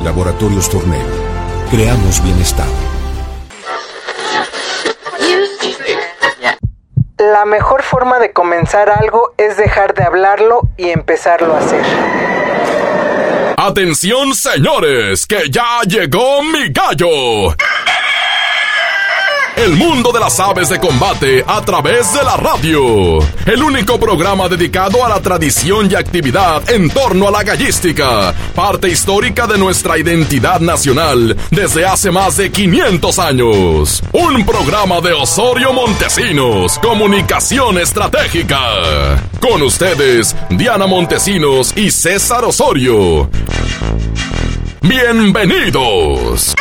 Laboratorios Tornel. Creamos bienestar. La mejor forma de comenzar algo es dejar de hablarlo y empezarlo a hacer. ¡Atención, señores! ¡Que ya llegó mi gallo! El mundo de las aves de combate a través de la radio. El único programa dedicado a la tradición y actividad en torno a la gallística, parte histórica de nuestra identidad nacional desde hace más de 500 años. Un programa de Osorio Montesinos, Comunicación Estratégica. Con ustedes, Diana Montesinos y César Osorio. ¡Bienvenidos!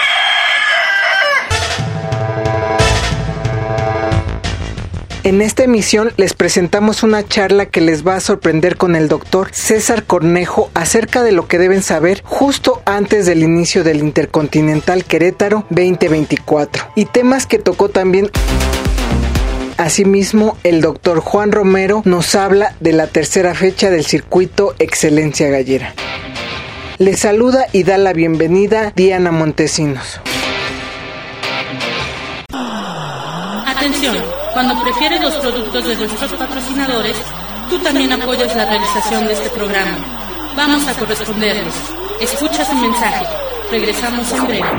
En esta emisión les presentamos una charla que les va a sorprender con el doctor César Cornejo acerca de lo que deben saber justo antes del inicio del Intercontinental Querétaro 2024 y temas que tocó también. Asimismo, el doctor Juan Romero nos habla de la tercera fecha del circuito Excelencia Gallera. Les saluda y da la bienvenida Diana Montesinos. Atención, cuando prefieres los productos de nuestros patrocinadores, tú también apoyas la realización de este programa. Vamos a corresponderles. Escucha su mensaje. Regresamos en breve.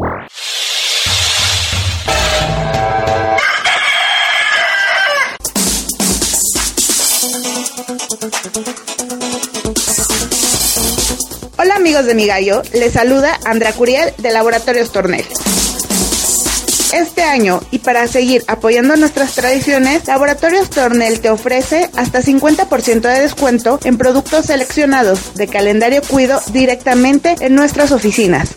Hola amigos de Mi Gallo, les saluda Andrea Curiel de Laboratorios Tornel. Este año, y para seguir apoyando nuestras tradiciones, Laboratorios Tornel te ofrece hasta 50% de descuento en productos seleccionados de Calendario Cuido directamente en nuestras oficinas.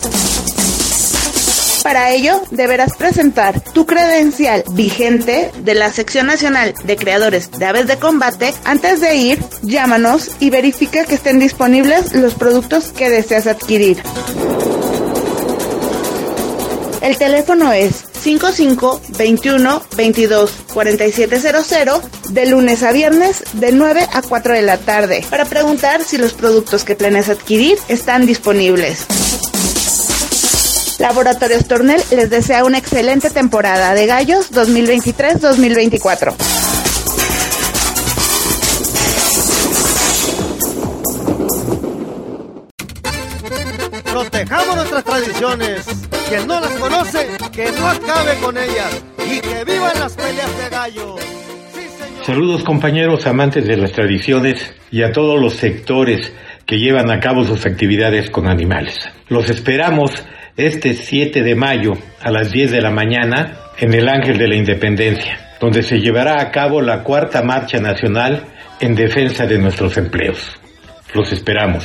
Para ello, deberás presentar tu credencial vigente de la Sección Nacional de Creadores de Aves de Combate. Antes de ir, llámanos y verifica que estén disponibles los productos que deseas adquirir. El teléfono es 55-21-22-4700 de lunes a viernes de 9 a 4 de la tarde para preguntar si los productos que planeas adquirir están disponibles. Laboratorios Tornel les desea una excelente temporada de gallos 2023-2024. Protejamos nuestras tradiciones. Quien no las conoce, que no acabe con ellas. Y que vivan las peleas de gallos. Sí, señor. Saludos compañeros amantes de las tradiciones y a todos los sectores que llevan a cabo sus actividades con animales. Los esperamos este 7 de mayo a las 10 de la mañana en el Ángel de la Independencia, donde se llevará a cabo la 4ª Marcha Nacional en defensa de nuestros empleos. Los esperamos.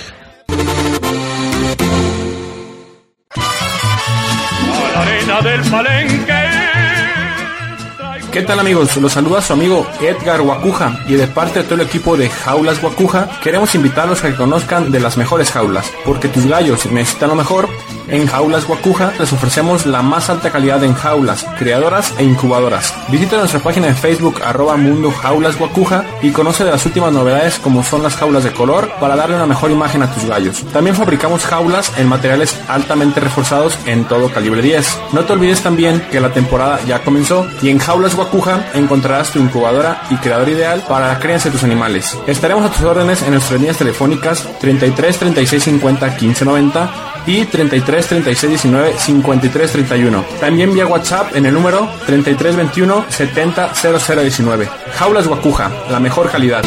A la arena del Palenque. ¿Qué tal amigos? Los saluda su amigo Edgar Guacuja y de parte de todo el equipo de Jaulas Guacuja queremos invitarlos a que conozcan de las mejores jaulas, porque tus gallos necesitan lo mejor. En Jaulas Guacuja les ofrecemos la más alta calidad en jaulas, criadoras e incubadoras. Visita nuestra página de Facebook @Mundo Jaulas Guacuja y conoce de las últimas novedades como son las jaulas de color para darle una mejor imagen a tus gallos. También fabricamos jaulas en materiales altamente reforzados en todo calibre 10. No te olvides también que la temporada ya comenzó y en Jaulas Guacuja encontrarás tu incubadora y criador ideal para la crianza de tus animales. Estaremos a tus órdenes en nuestras líneas telefónicas 33 36 50 15 90 y 33 36 19 53 31. También vía WhatsApp en el número 33 21 70 00 19. Jaulas Guacuja, la mejor calidad.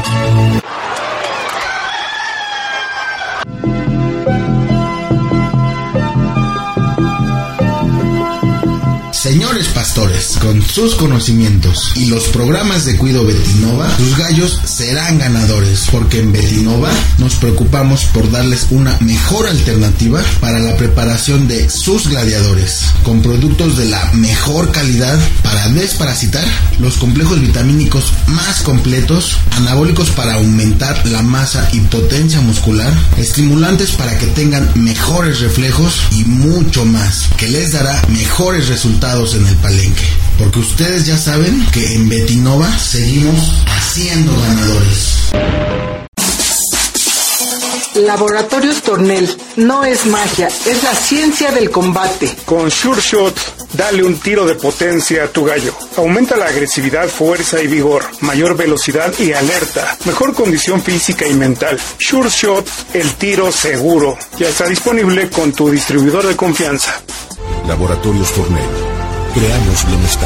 Señores pastores, con sus conocimientos y los programas de Cuido Betinova, sus gallos serán ganadores, porque en Betinova nos preocupamos por darles una mejor alternativa para la preparación de sus gladiadores, con productos de la mejor calidad para desparasitar, los complejos vitamínicos más completos, anabólicos para aumentar la masa y potencia muscular, estimulantes para que tengan mejores reflejos y mucho más, que les dará mejores resultados en el palenque, porque ustedes ya saben que en Betinova seguimos haciendo ganadores. Laboratorios Tornel. No es magia, es la ciencia del combate. Con Sure Shot, dale un tiro de potencia a tu gallo. Aumenta la agresividad, fuerza y vigor, mayor velocidad y alerta, mejor condición física y mental. Sure Shot, el tiro seguro. Ya está disponible con tu distribuidor de confianza. Laboratorios Tornel. Creamos bienestar.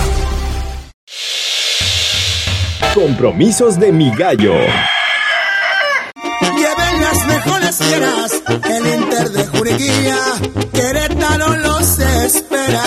Compromisos de mi gallo. Lleven las mejores fieras, el Inter de Juriquilla, Querétaro los espera.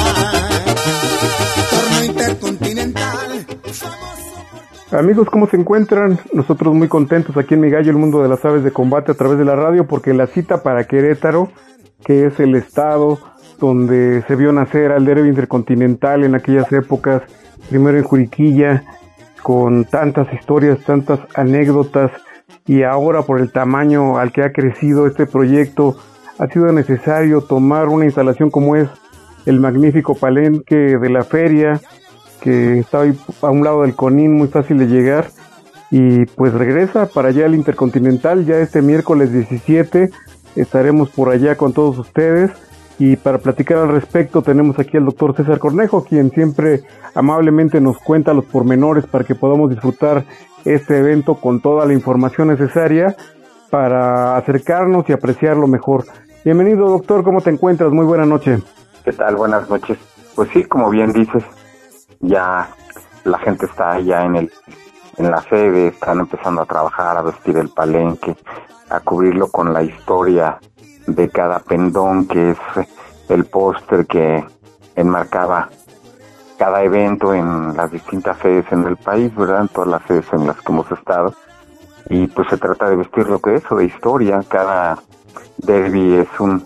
Torneo Intercontinental. Amigos, ¿cómo se encuentran? Nosotros muy contentos aquí en Mi Gallo, el mundo de las aves de combate a través de la radio, porque la cita para Querétaro, que es el estado donde se vio nacer al derbi intercontinental en aquellas épocas, primero en Juriquilla, con tantas historias, tantas anécdotas, y ahora por el tamaño al que ha crecido este proyecto, ha sido necesario tomar una instalación como es el magnífico palenque de la feria, que está ahí a un lado del Conín, muy fácil de llegar, y pues regresa para allá el Intercontinental. Ya este miércoles 17 estaremos por allá con todos ustedes, y para platicar al respecto tenemos aquí al doctor César Cornejo, quien siempre amablemente nos cuenta los pormenores para que podamos disfrutar este evento con toda la información necesaria para acercarnos y apreciarlo mejor. Bienvenido, doctor, ¿cómo te encuentras? Muy buena noche. ¿Qué tal? Buenas noches. Pues sí, como bien dices, ya la gente está ya en la sede, están empezando a trabajar, a vestir el palenque, a cubrirlo con la historia de cada pendón, que es el póster que enmarcaba cada evento en las distintas sedes en el país, ¿verdad? En todas las sedes en las que hemos estado. Y pues se trata de vestirlo de eso, de historia. Cada derbi es un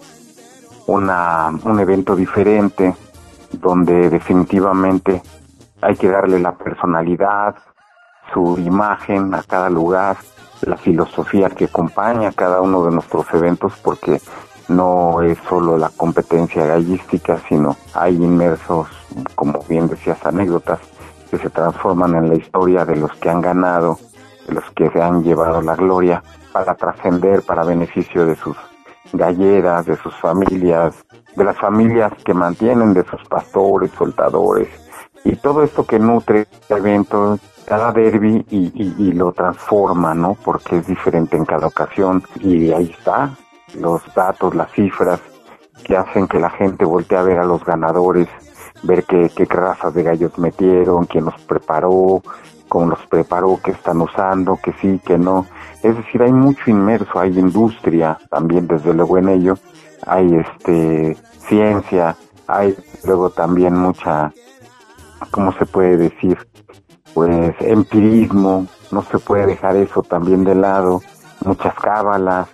evento diferente, donde definitivamente hay que darle la personalidad, su imagen a cada lugar, la filosofía que acompaña cada uno de nuestros eventos, porque no es solo la competencia gallística, sino hay inmersos, como bien decías, anécdotas que se transforman en la historia de los que han ganado, de los que se han llevado la gloria, para trascender, para beneficio de sus galleras, de sus familias, de las familias que mantienen, de sus pastores, soltadores, y todo esto que nutre el evento, cada derbi, y lo transforma, ¿no? Porque es diferente en cada ocasión, y ahí está, los datos, las cifras, que hacen que la gente voltee a ver a los ganadores, ver qué razas de gallos metieron, quién los preparó, cómo los preparó, qué están usando, que sí, que no. Es decir, hay mucho inmerso, hay industria también, desde luego, en ello, hay ciencia, hay luego también mucha, ¿cómo se puede decir? Pues empirismo, no se puede dejar eso también de lado, muchas cábalas,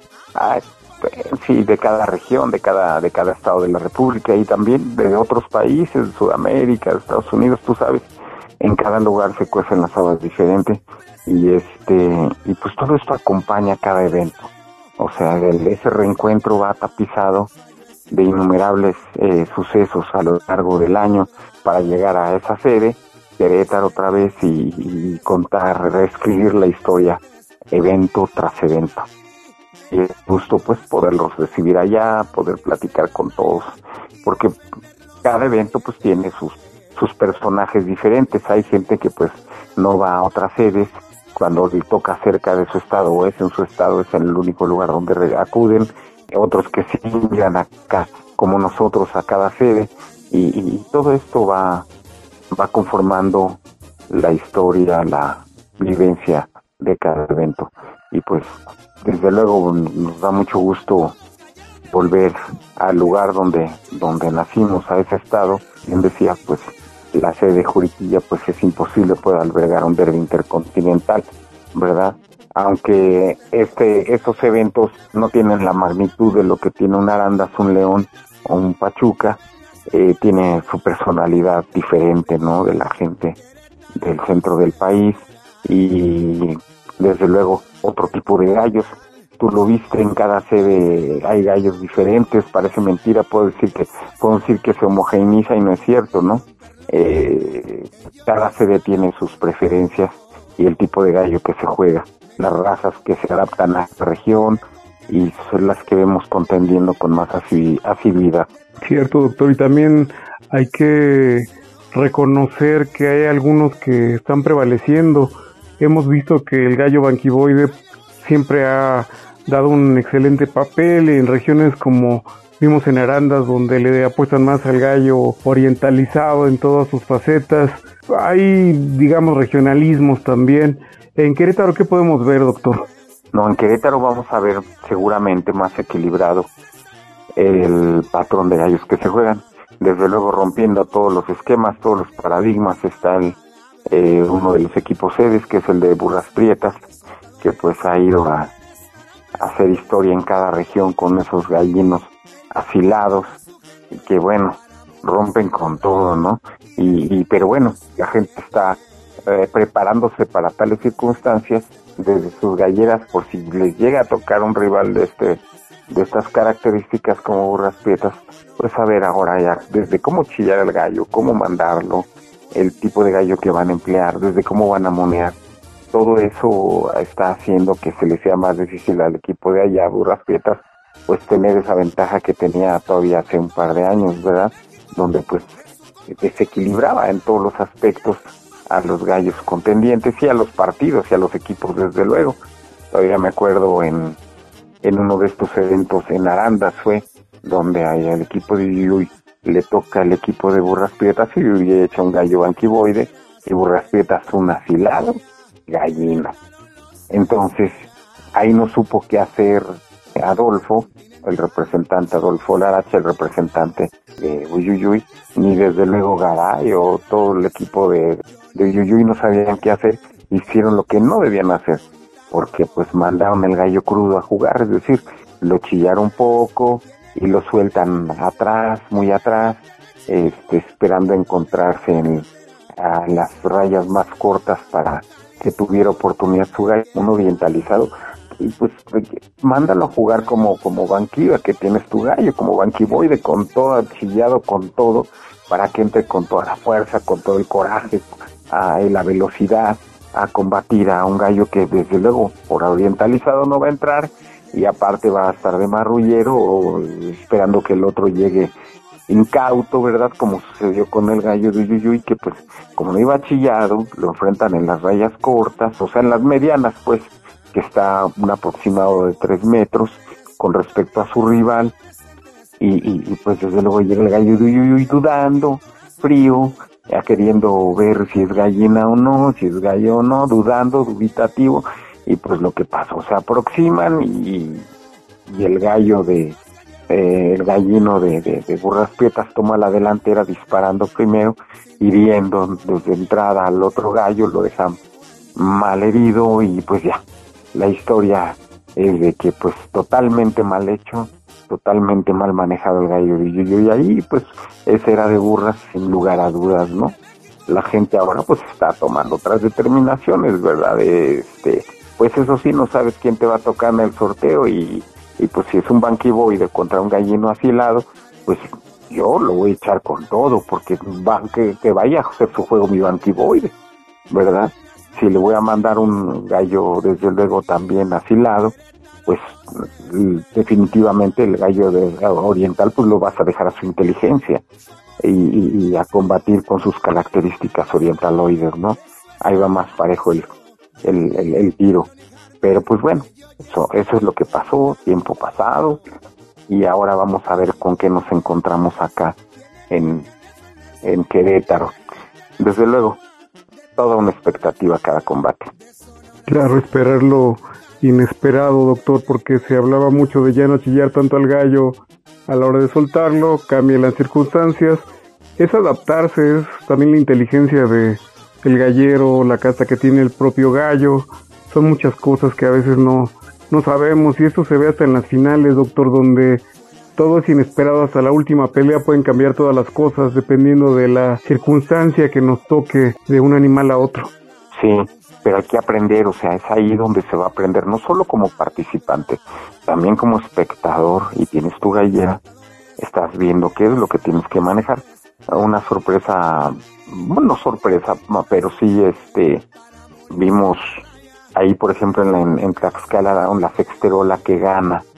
sí, de cada región, de cada estado de la República, y también de otros países, de Sudamérica, de Estados Unidos, tú sabes, en cada lugar se cuecen las habas diferentes, y pues todo esto acompaña cada evento. O sea, ese reencuentro va tapizado de innumerables sucesos a lo largo del año para llegar a esa sede, Querétaro otra vez, y contar, reescribir la historia, evento tras evento. Y es justo pues poderlos recibir allá, poder platicar con todos, porque cada evento pues tiene sus personajes diferentes. Hay gente que pues no va a otras sedes, cuando le toca cerca de su estado o es en su estado, es en el único lugar donde acuden. Otros que sí llegan acá, como nosotros, a cada sede, y todo esto va conformando la historia, la vivencia de cada evento. Y pues desde luego nos da mucho gusto volver al lugar donde nacimos, a ese estado. Bien decía, pues la sede de Juriquilla pues es imposible poder albergar un derbi intercontinental, ¿verdad? Aunque estos eventos no tienen la magnitud de lo que tiene un Arandas, un León o un Pachuca, tiene su personalidad diferente, ¿no? De la gente del centro del país, y desde luego otro tipo de gallos. Tú lo viste, en cada sede hay gallos diferentes. Parece mentira, puedo decir que se homogeneiza, y no es cierto, ¿no? Cada sede tiene sus preferencias y el tipo de gallo que se juega, las razas que se adaptan a la región, y son las que vemos contendiendo con más asiduidad. Cierto, doctor, y también hay que reconocer que hay algunos que están prevaleciendo. Hemos visto que el gallo banquivoide siempre ha dado un excelente papel en regiones como vimos en Arandas, donde le apuestan más al gallo orientalizado en todas sus facetas. Hay, digamos, regionalismos también. En Querétaro, ¿qué podemos ver, doctor? No, en Querétaro vamos a ver seguramente más equilibrado el patrón de gallos que se juegan. Desde luego rompiendo todos los esquemas, todos los paradigmas. Está uno de los equipos sedes, que es el de Burras Prietas, que pues ha ido a hacer historia en cada región con esos gallinos afilados, y que bueno, rompen con todo, ¿no? Pero bueno, la gente está preparándose para tales circunstancias desde sus galleras, por si les llega a tocar un rival de estas características como Burras Prietas, pues a ver ahora ya, desde cómo chillar al gallo, cómo mandarlo, el tipo de gallo que van a emplear, desde cómo van a monear. Todo eso está haciendo que se le sea más difícil al equipo de allá, Burras Prietas, pues tener esa ventaja que tenía todavía hace un par de años, ¿verdad? Donde pues desequilibraba en todos los aspectos a los gallos contendientes y a los partidos y a los equipos, desde luego. Todavía me acuerdo en uno de estos eventos en Arandas fue, donde al equipo de Uyuy le toca el equipo de Burras Prietas y Uyuy echa un gallo banquivoide y Burras Prietas un afilado gallina. Entonces ahí no supo qué hacer Adolfo, el representante Adolfo Laracha, el representante de Uyuyuy, ni desde luego Garay o todo el equipo de Uyuyuy no sabían qué hacer. Hicieron lo que no debían hacer, porque pues mandaron el gallo crudo a jugar, es decir, lo chillaron un poco y lo sueltan atrás, muy atrás, esperando encontrarse a las rayas más cortas para que tuviera oportunidad su gallo, un orientalizado, y pues mándalo a jugar como banquiva que tienes tu gallo, como banquivoide, con todo, chillado con todo, para que entre con toda la fuerza, con todo el coraje, la velocidad, a combatir a un gallo que desde luego por orientalizado no va a entrar, y aparte va a estar de marrullero o esperando que el otro llegue incauto, ¿verdad? Como sucedió con el gallo de Uyuyuy, que pues como no iba chillado, lo enfrentan en las rayas cortas, o sea en las medianas, pues, que está un aproximado de 3 metros con respecto a su rival, y pues desde luego llega el gallo de Uyuyuy dudando, frío, ya queriendo ver si es gallina o no, si es gallo o no, dudando, dubitativo, y pues lo que pasó, se aproximan y el gallo el gallino de Burras Prietas toma la delantera disparando primero, hiriendo desde entrada al otro gallo, lo dejan mal herido, y pues ya, la historia es de que pues totalmente mal hecho, totalmente mal manejado el gallo de Uyuyuy, y ahí pues ese era de Burras sin lugar a dudas, ¿no? La gente ahora pues está tomando otras determinaciones, ¿verdad? Pues eso sí, no sabes quién te va a tocar en el sorteo, y pues si es un banquivoide contra un gallino afilado, pues yo lo voy a echar con todo, porque que vaya a hacer su juego mi banquivoide, ¿verdad? Si le voy a mandar un gallo desde luego también afilado, pues definitivamente el gallo oriental pues lo vas a dejar a su inteligencia y a combatir con sus características orientaloides, ¿no? Ahí va más parejo el tiro. Pero pues bueno, eso es lo que pasó, tiempo pasado, y ahora vamos a ver con qué nos encontramos acá en Querétaro. Desde luego, toda una expectativa cada combate. Claro, esperar lo inesperado, doctor, porque se hablaba mucho de ya no chillar tanto al gallo a la hora de soltarlo, cambian las circunstancias, es adaptarse, es también la inteligencia de el gallero, la casta que tiene el propio gallo. Son muchas cosas que a veces no sabemos, y esto se ve hasta en las finales, doctor, donde todo es inesperado. Hasta la última pelea pueden cambiar todas las cosas dependiendo de la circunstancia que nos toque de un animal a otro. Sí, pero hay que aprender, o sea, es ahí donde se va a aprender, no solo como participante, también como espectador, y tienes tu gallera, estás viendo qué es lo que tienes que manejar. Una sorpresa, bueno, no sorpresa, pero sí, vimos ahí, por ejemplo, en Tlaxcala, la sexterola que gana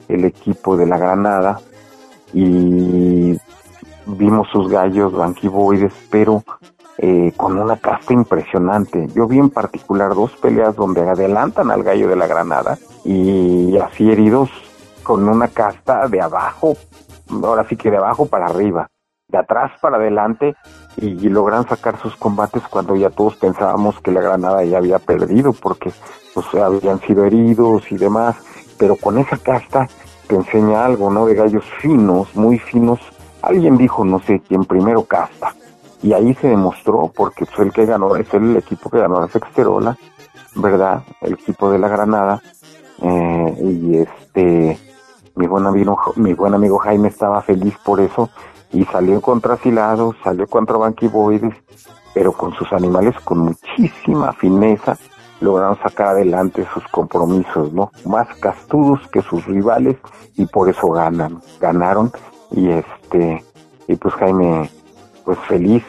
el equipo de la Granada y vimos sus gallos banquivoides, pero con una casta impresionante. Yo vi en particular 2 peleas donde adelantan al gallo de la Granada y así heridos con una casta de abajo, ahora sí que de abajo para arriba, de atrás para adelante, y logran sacar sus combates cuando ya todos pensábamos que la Granada ya había perdido porque pues habían sido heridos y demás, pero con esa casta te enseña algo, ¿no? De gallos finos, muy finos. Alguien dijo, no sé quién, primero casta, y ahí se demostró porque fue el que ganó, es el equipo que ganó la Sexterola, ¿verdad? El equipo de la Granada, y mi buen amigo Jaime estaba feliz por eso y salió contra Afilados, salió contra banquivoides, pero con sus animales con muchísima fineza lograron sacar adelante sus compromisos, ¿no? Más castudos que sus rivales y por eso ganaron y pues Jaime pues feliz,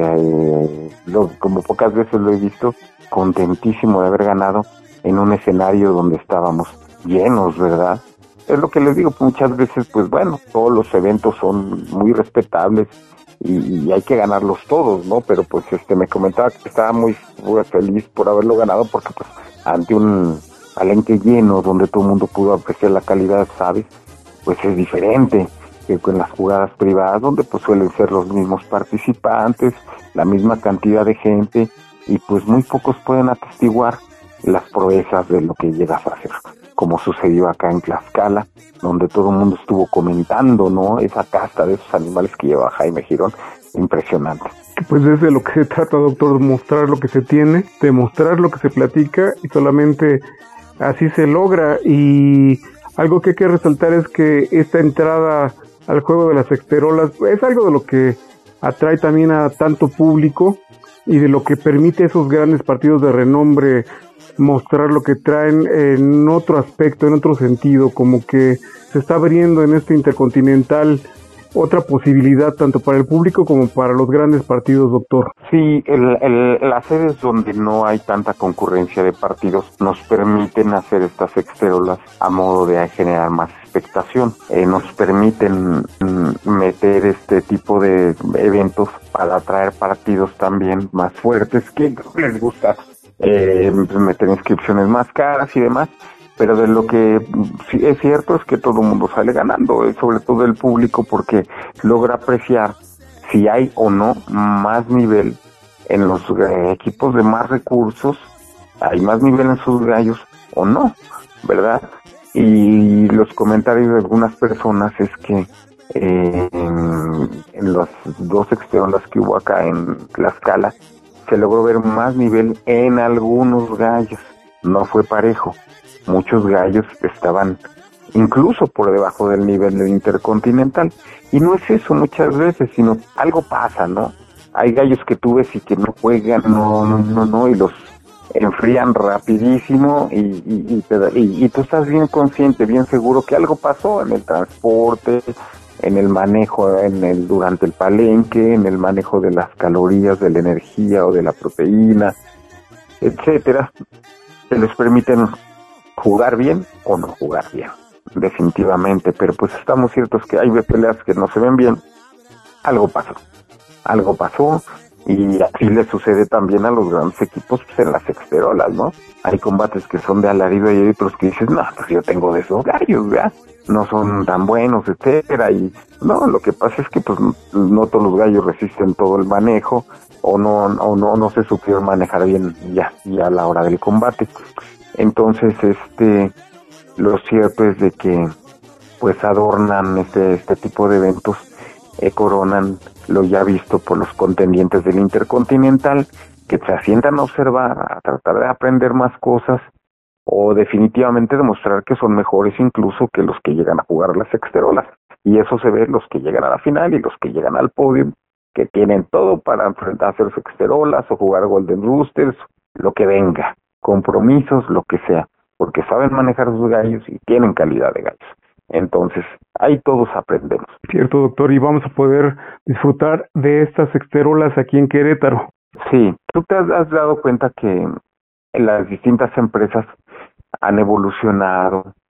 como pocas veces lo he visto, contentísimo de haber ganado en un escenario donde estábamos llenos, ¿verdad? Es lo que les digo, muchas veces, pues bueno, todos los eventos son muy respetables y hay que ganarlos todos, ¿no? Pero pues me comentaba que estaba muy feliz por haberlo ganado porque pues ante un palenque lleno donde todo el mundo pudo apreciar la calidad, ¿sabes? Pues es diferente que con las jugadas privadas donde pues suelen ser los mismos participantes, la misma cantidad de gente y pues muy pocos pueden atestiguar las proezas de lo que llegas a hacer, como sucedió acá en Tlaxcala, donde todo el mundo estuvo comentando, ¿no? Esa casta de esos animales que lleva Jaime Girón, impresionante. Pues es de lo que se trata, doctor, mostrar lo que se tiene, demostrar lo que se platica y solamente así se logra. Y algo que hay que resaltar es que esta entrada al juego de las sexterolas es algo de lo que atrae también a tanto público y de lo que permite a esos grandes partidos de renombre mostrar lo que traen en otro aspecto, en otro sentido, como que se está abriendo en este Intercontinental otra posibilidad tanto para el público como para los grandes partidos, doctor. Sí, las sedes donde no hay tanta concurrencia de partidos nos permiten hacer estas sexterolas a modo de generar más expectación. Nos permiten meter este tipo de eventos para atraer partidos también más fuertes que les gusta meter inscripciones más caras y demás, pero de lo que sí es cierto es que todo el mundo sale ganando, sobre todo el público, porque logra apreciar si hay o no más nivel en los equipos de más recursos, hay más nivel en sus gallos o no, ¿verdad? Y los comentarios de algunas personas es que en los 2 sexterolas que hubo acá en Tlaxcala se logró ver más nivel en algunos gallos, no fue parejo. Muchos gallos estaban incluso por debajo del nivel del Intercontinental. Y no es eso muchas veces, sino algo pasa, ¿no? Hay gallos que tú ves y que no juegan, no, y los enfrían rapidísimo y tú estás bien consciente, bien seguro que algo pasó en el transporte, en el manejo, durante el palenque, en el manejo de las calorías, de la energía o de la proteína, etcétera, que les permiten jugar bien o no jugar bien, definitivamente. Pero pues estamos ciertos que hay peleas que no se ven bien. Algo pasó y así le sucede también a los grandes equipos pues, en las sexterolas, ¿no? Hay combates que son de alarido y hay otros que dices, no, pues yo tengo de esos gallos, ¿verdad? No son tan buenos, etcétera, y no, lo que pasa es que pues no todos los gallos resisten todo el manejo o no se supieron manejar bien ya a la hora del combate. Entonces lo cierto es de que pues adornan este tipo de eventos, coronan lo ya visto por los contendientes del Intercontinental, que se asientan a observar, a tratar de aprender más cosas o definitivamente demostrar que son mejores incluso que los que llegan a jugar las sexterolas. Y eso se ve en los que llegan a la final y los que llegan al podio, que tienen todo para enfrentar a hacer sexterolas o jugar Golden Roosters, lo que venga, compromisos, lo que sea, porque saben manejar sus gallos y tienen calidad de gallos. Entonces, ahí todos aprendemos. Cierto, doctor, y vamos a poder disfrutar de estas sexterolas aquí en Querétaro. Sí, tú te has dado cuenta que las distintas empresas han evolucionado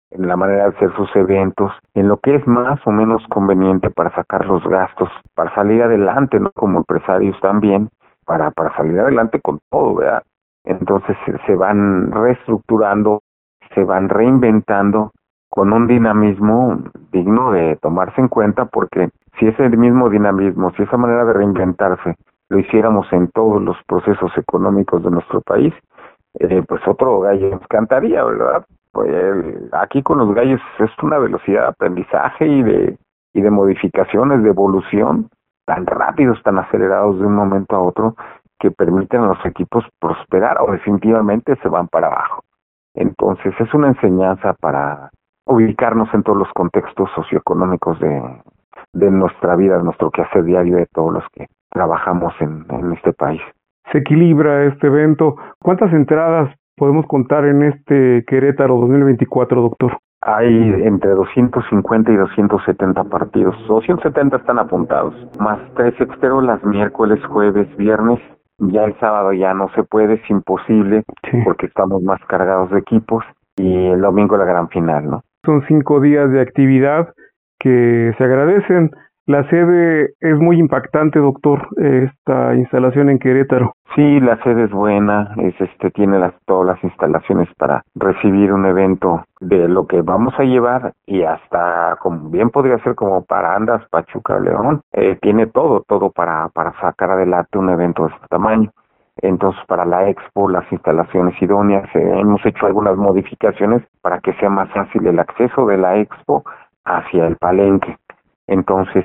en la manera de hacer sus eventos, en lo que es más o menos conveniente para sacar los gastos, para salir adelante, ¿no? Como empresarios también, para salir adelante con todo, ¿verdad? Entonces se van reestructurando, se van reinventando con un dinamismo digno de tomarse en cuenta, porque si ese mismo dinamismo, si esa manera de reinventarse lo hiciéramos en todos los procesos económicos de nuestro país, pues otro gallo nos cantaría, ¿verdad? Pues aquí con los gallos es una velocidad de aprendizaje y de modificaciones, de evolución, tan rápidos, tan acelerados de un momento a otro, que permiten a los equipos prosperar o definitivamente se van para abajo. Entonces es una enseñanza para ubicarnos en todos los contextos socioeconómicos de nuestra vida, de nuestro quehacer diario, de todos los que trabajamos en este país. Se equilibra este evento. ¿Cuántas entradas podemos contar en este Querétaro 2024, doctor? Hay entre 250 y 270 partidos. 270 están apuntados, más 3 exterolas, miércoles, jueves, viernes. Ya el sábado ya no se puede, es imposible, sí, porque estamos más cargados de equipos, y el domingo la gran final, ¿no? Son 5 días de actividad que se agradecen. La sede es muy impactante, doctor, esta instalación en Querétaro. Sí, la sede es buena, tiene todas las instalaciones para recibir un evento de lo que vamos a llevar, y hasta como bien podría ser como para Andas, Pachuca, León, tiene todo para sacar adelante un evento de este tamaño. Entonces, para la expo, las instalaciones idóneas, hemos hecho algunas modificaciones para que sea más fácil el acceso de la expo hacia el palenque. Entonces,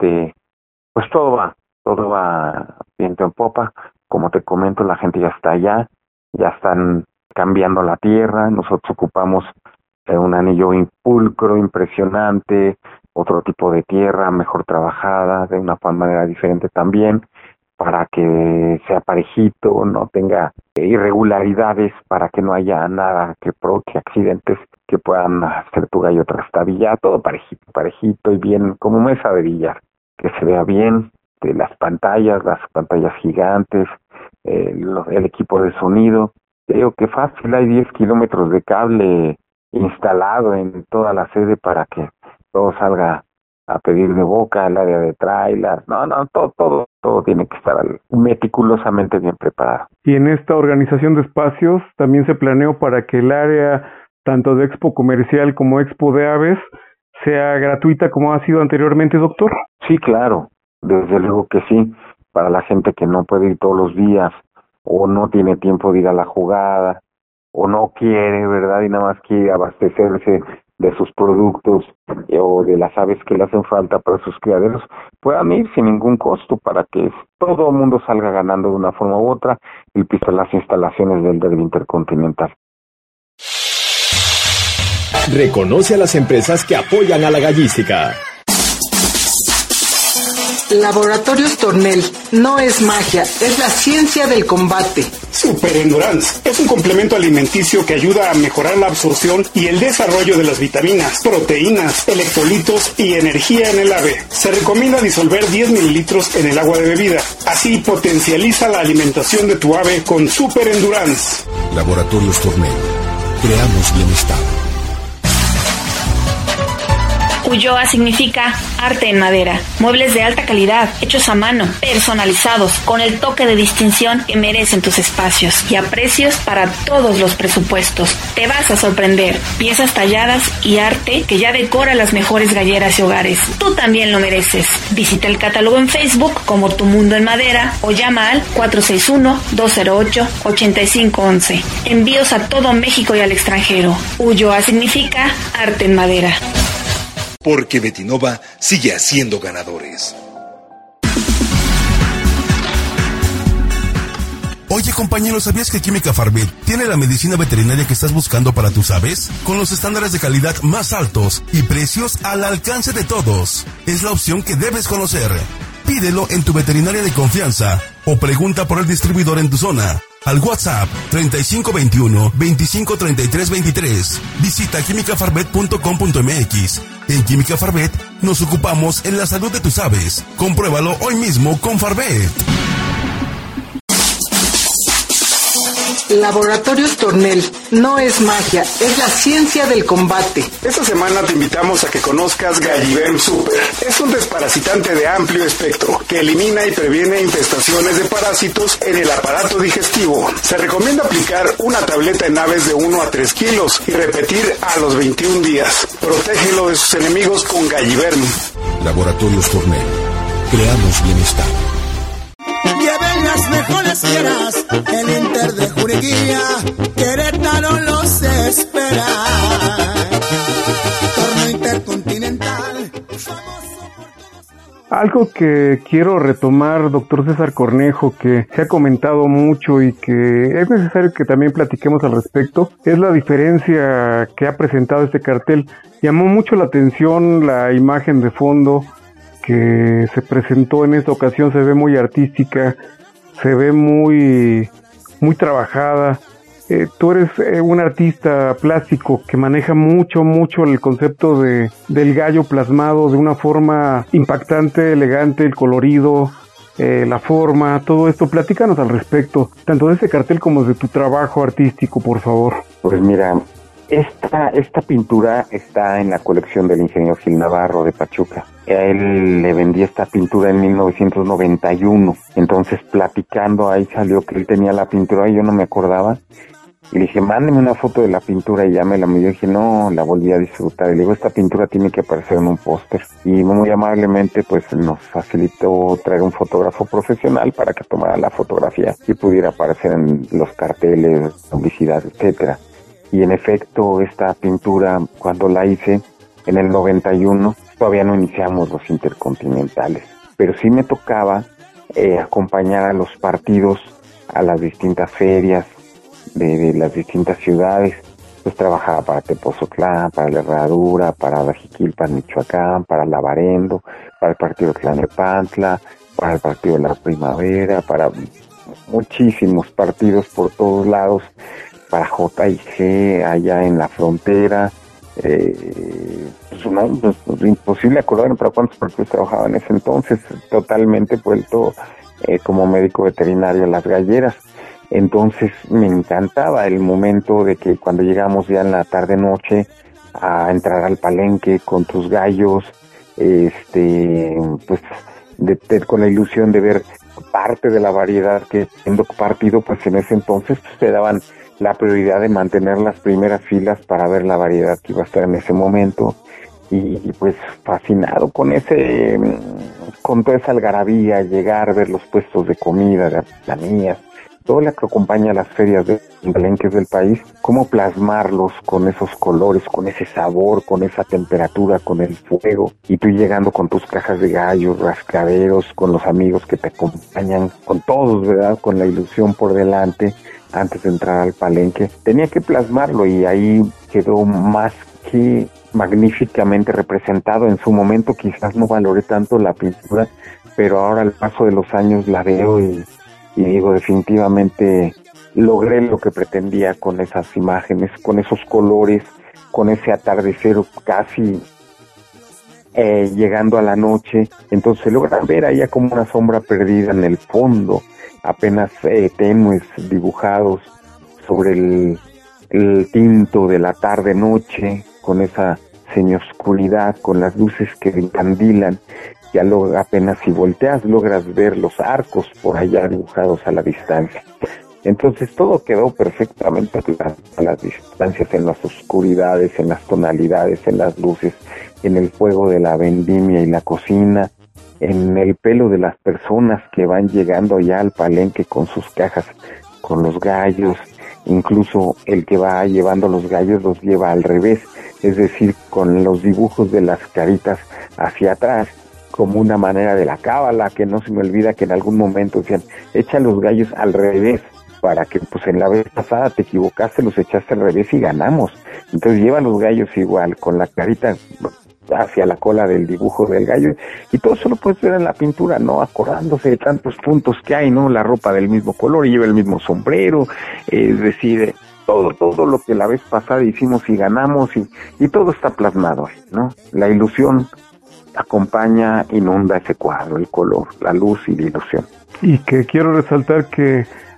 pues todo va viento en popa. Como te comento, la gente ya está allá, ya están cambiando la tierra. Nosotros ocupamos un anillo pulcro, impresionante, otro tipo de tierra, mejor trabajada, de una manera diferente también, para que sea parejito, no tenga irregularidades, para que no haya nada que provoque accidentes que puedan hacer tu gallo trastabilla, todo parejito y bien, como mesa de billar, que se vea bien, de las pantallas gigantes, el equipo de sonido. Creo que fácil, hay 10 kilómetros de cable instalado en toda la sede para que todo salga a pedir de boca, el área de trailers, todo tiene que estar meticulosamente bien preparado. Y en esta organización de espacios también se planeó para que el área tanto de expo comercial como expo de aves sea gratuita como ha sido anteriormente, doctor. Sí, claro, desde luego que sí, para la gente que no puede ir todos los días o no tiene tiempo de ir a la jugada o no quiere, ¿verdad? Y nada más quiere abastecerse de sus productos o de las aves que le hacen falta para sus criaderos, puedan ir sin ningún costo para que todo el mundo salga ganando de una forma u otra el piso de las instalaciones del Derbi Intercontinental. Reconoce a las empresas que apoyan a la gallística. Laboratorios Tornel no es magia, es la ciencia del combate. Super Endurance es un complemento alimenticio que ayuda a mejorar la absorción y el desarrollo de las vitaminas, proteínas, electrolitos y energía en el ave. Se recomienda disolver 10 mililitros en el agua de bebida. Así potencializa la alimentación de tu ave con Super Endurance. Laboratorios Tornel. Creamos bienestar. Ulloa significa arte en madera, muebles de alta calidad, hechos a mano, personalizados, con el toque de distinción que merecen tus espacios y a precios para todos los presupuestos. Te vas a sorprender, piezas talladas y arte que ya decora las mejores galleras y hogares. Tú también lo mereces. Visita el catálogo en Facebook como Tu Mundo en Madera o llama al 461-208-8511. Envíos a todo México y al extranjero. Ulloa significa arte en madera. Porque Betinova sigue haciendo ganadores. Oye, compañero, ¿sabías que Química Farvet tiene la medicina veterinaria que estás buscando para tus aves? Con los estándares de calidad más altos y precios al alcance de todos. Es la opción que debes conocer. Pídelo en tu veterinaria de confianza o pregunta por el distribuidor en tu zona. Al WhatsApp 3521-253323. Visita quimicafarvet.com.mx. En Química Farvet nos ocupamos en la salud de tus aves. Compruébalo hoy mismo con Farvet. Laboratorios Tornel, no es magia, es la ciencia del combate. Esta semana te invitamos a que conozcas Galliverm Super. Es un desparasitante de amplio espectro que elimina y previene infestaciones de parásitos en el aparato digestivo. Se recomienda aplicar una tableta en aves de 1 a 3 kilos y repetir a los 21 días. Protégelo de sus enemigos con Galliverm. Laboratorios Tornel. Creamos bienestar. Lleven las mejores fieras, el Inter de Juriquilla, Querétaro los espera. Torneo Intercontinental, Algo que quiero retomar, doctor César Cornejo, que se ha comentado mucho y que es necesario que también platiquemos al respecto, es la diferencia que ha presentado este cartel. Llamó mucho la atención la imagen de fondo que se presentó en esta ocasión, se ve muy artística, se ve muy trabajada. Tú eres un artista plástico que maneja mucho el concepto del gallo plasmado de una forma impactante, elegante, el colorido, la forma, todo esto. Platícanos al respecto, tanto de ese cartel como de tu trabajo artístico, por favor. Pues mira, esta pintura está en la colección del ingeniero Gil Navarro de Pachuca. A él le vendí esta pintura en 1991, entonces platicando ahí salió que él tenía la pintura y yo no me acordaba. Y le dije, mándeme una foto de la pintura, y ya me la midió. Y dije, no, la volví a disfrutar. Y le digo, esta pintura tiene que aparecer en un póster. Y muy amablemente, pues, nos facilitó traer un fotógrafo profesional para que tomara la fotografía y pudiera aparecer en los carteles, publicidad, etcétera. Y en efecto, esta pintura, cuando la hice, en el 91, todavía no iniciamos los intercontinentales. Pero sí me tocaba acompañar a los partidos a las distintas ferias, de las distintas ciudades. Pues trabajaba para Tepozotlán, para La Herradura, para Jiquilpan, Michoacán, para Lavarendo, para el partido de Tlalnepantla, para el partido de la Primavera, para muchísimos partidos por todos lados, para J&G allá en la frontera. Pues imposible acordarme para cuántos partidos trabajaba en ese entonces, totalmente vuelto como médico veterinario a las galleras. Entonces me encantaba el momento de que cuando llegamos ya en la tarde-noche a entrar al palenque con tus gallos, pues con la ilusión de ver parte de la variedad que siendo partido, pues en ese entonces pues, te daban la prioridad de mantener las primeras filas para ver la variedad que iba a estar en ese momento. Y pues fascinado con toda esa algarabía, llegar a ver los puestos de comida, de artesanías, todo lo que acompaña a las ferias de palenques del país, cómo plasmarlos con esos colores, con ese sabor, con esa temperatura, con el fuego, y tú llegando con tus cajas de gallos, rascaderos, con los amigos que te acompañan, con todos, ¿verdad?, con la ilusión por delante, antes de entrar al palenque. Tenía que plasmarlo y ahí quedó más que magníficamente representado. En su momento quizás no valoré tanto la pintura, pero ahora al paso de los años la veo y digo, definitivamente logré lo que pretendía con esas imágenes, con esos colores, con ese atardecer casi llegando a la noche. Entonces se logran ver allá como una sombra perdida en el fondo, apenas tenues dibujados sobre el tinto de la tarde-noche, con esa semioscuridad, con las luces que encandilan. Ya apenas si volteas logras ver los arcos por allá dibujados a la distancia. Entonces todo quedó perfectamente a las distancias, en las oscuridades, en las tonalidades, en las luces, en el fuego de la vendimia y la cocina, en el pelo de las personas que van llegando ya al palenque con sus cajas, con los gallos. Incluso el que va llevando los gallos los lleva al revés, es decir, con los dibujos de las caritas hacia atrás, como una manera de la cábala, que no se me olvida que en algún momento decían, echa los gallos al revés, para que pues en la vez pasada te equivocaste, los echaste al revés y ganamos. Entonces lleva los gallos igual, con la carita hacia la cola del dibujo del gallo, y todo eso lo puedes ver en la pintura, ¿no? Acordándose de tantos puntos que hay, ¿no? La ropa del mismo color, y lleva el mismo sombrero, es decir, todo lo que la vez pasada hicimos y ganamos, y todo está plasmado ahí, ¿no? La ilusión acompaña, inunda ese cuadro, el color, la luz y la ilusión. Y que quiero resaltar que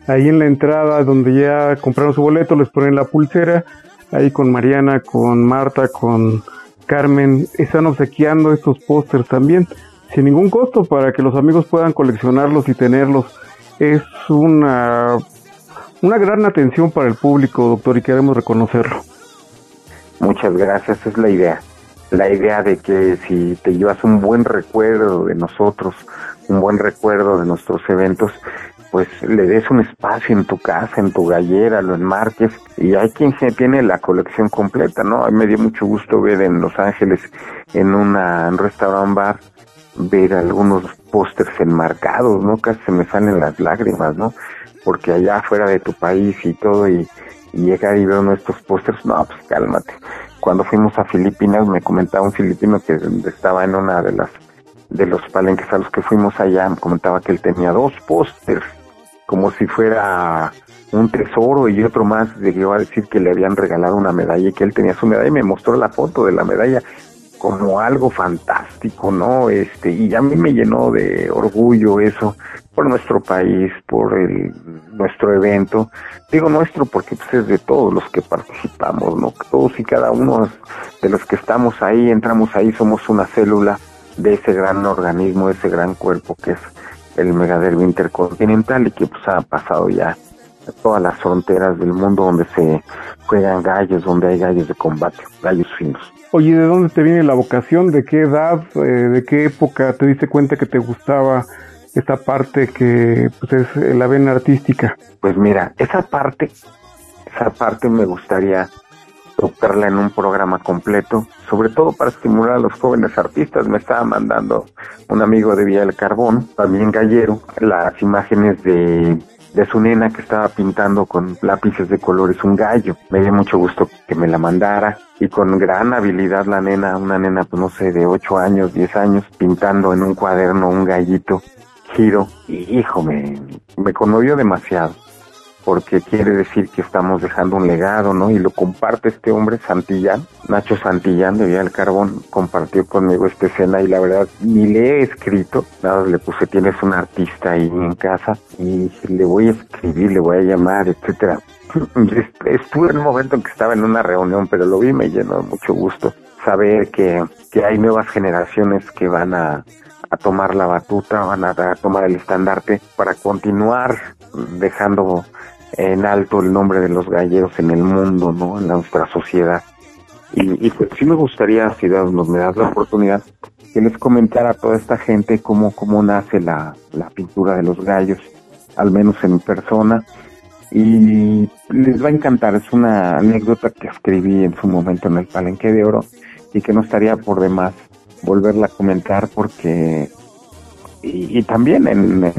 ahí en la entrada donde ya compraron su boleto, les ponen la pulsera, ahí con Mariana, con Marta, con Carmen, están obsequiando estos pósters también, sin ningún costo, para que los amigos puedan coleccionarlos y tenerlos. Es una gran atención para el público, doctor, y queremos reconocerlo. Muchas gracias, es la idea de que si te llevas un buen recuerdo de nosotros, un buen recuerdo de nuestros eventos, pues le des un espacio en tu casa, en tu gallera, lo enmarques, y hay quien tiene la colección completa, ¿no? A mí me dio mucho gusto ver en Los Ángeles, en un restaurant bar, ver algunos pósters enmarcados, ¿no? Casi se me salen las lágrimas, ¿no? Porque allá fuera de tu país y todo, y llegar y ver uno de estos pósters, no, pues cálmate. Cuando fuimos a Filipinas, me comentaba un filipino que estaba en una de los palenques a los que fuimos allá, me comentaba que él tenía 2 pósters, como si fuera un tesoro, y otro más, llegó a decir que le habían regalado una medalla y que él tenía su medalla, y me mostró la foto de la medalla como algo fantástico, ¿no? Y a mí me llenó de orgullo eso, por nuestro país, por nuestro evento. Digo nuestro porque pues es de todos los que participamos, ¿no? Todos y cada uno de los que estamos ahí, entramos ahí, somos una célula de ese gran organismo, de ese gran cuerpo que es el Megaderbi Intercontinental, y que pues ha pasado ya a todas las fronteras del mundo donde se juegan gallos, donde hay gallos de combate, gallos finos. Oye, ¿de dónde te viene la vocación? ¿De qué edad? ¿De qué época te diste cuenta que te gustaba esta parte que pues es la vena artística? Pues mira, esa parte me gustaría tocarla en un programa completo, sobre todo para estimular a los jóvenes artistas. Me estaba mandando un amigo de Villa del Carbón, también gallero, las imágenes de su nena que estaba pintando con lápices de colores un gallo. Me dio mucho gusto que me la mandara, y con gran habilidad la nena, una nena pues no sé, de 8 años, 10 años, pintando en un cuaderno un gallito, Giro, y hijo, me conmovió demasiado, porque quiere decir que estamos dejando un legado, ¿no? Y lo comparte este hombre, Santillán, Nacho Santillán de Villa del Carbón, compartió conmigo esta escena, y la verdad ni le he escrito, nada más le puse, tienes un artista ahí en casa, y le voy a escribir, le voy a llamar, etcétera. Estuve en un momento en que estaba en una reunión, pero lo vi y me llenó de mucho gusto saber que hay nuevas generaciones que van a tomar la batuta, van a tomar el estandarte para continuar dejando en alto el nombre de los galleros en el mundo, ¿no? En nuestra sociedad. Y pues sí me gustaría, si me das la oportunidad, que les comentara a toda esta gente cómo nace la pintura de los gallos, al menos en persona, y les va a encantar. Es una anécdota que escribí en su momento en el Palenque de Oro, y que no estaría por demás volverla a comentar, porque y también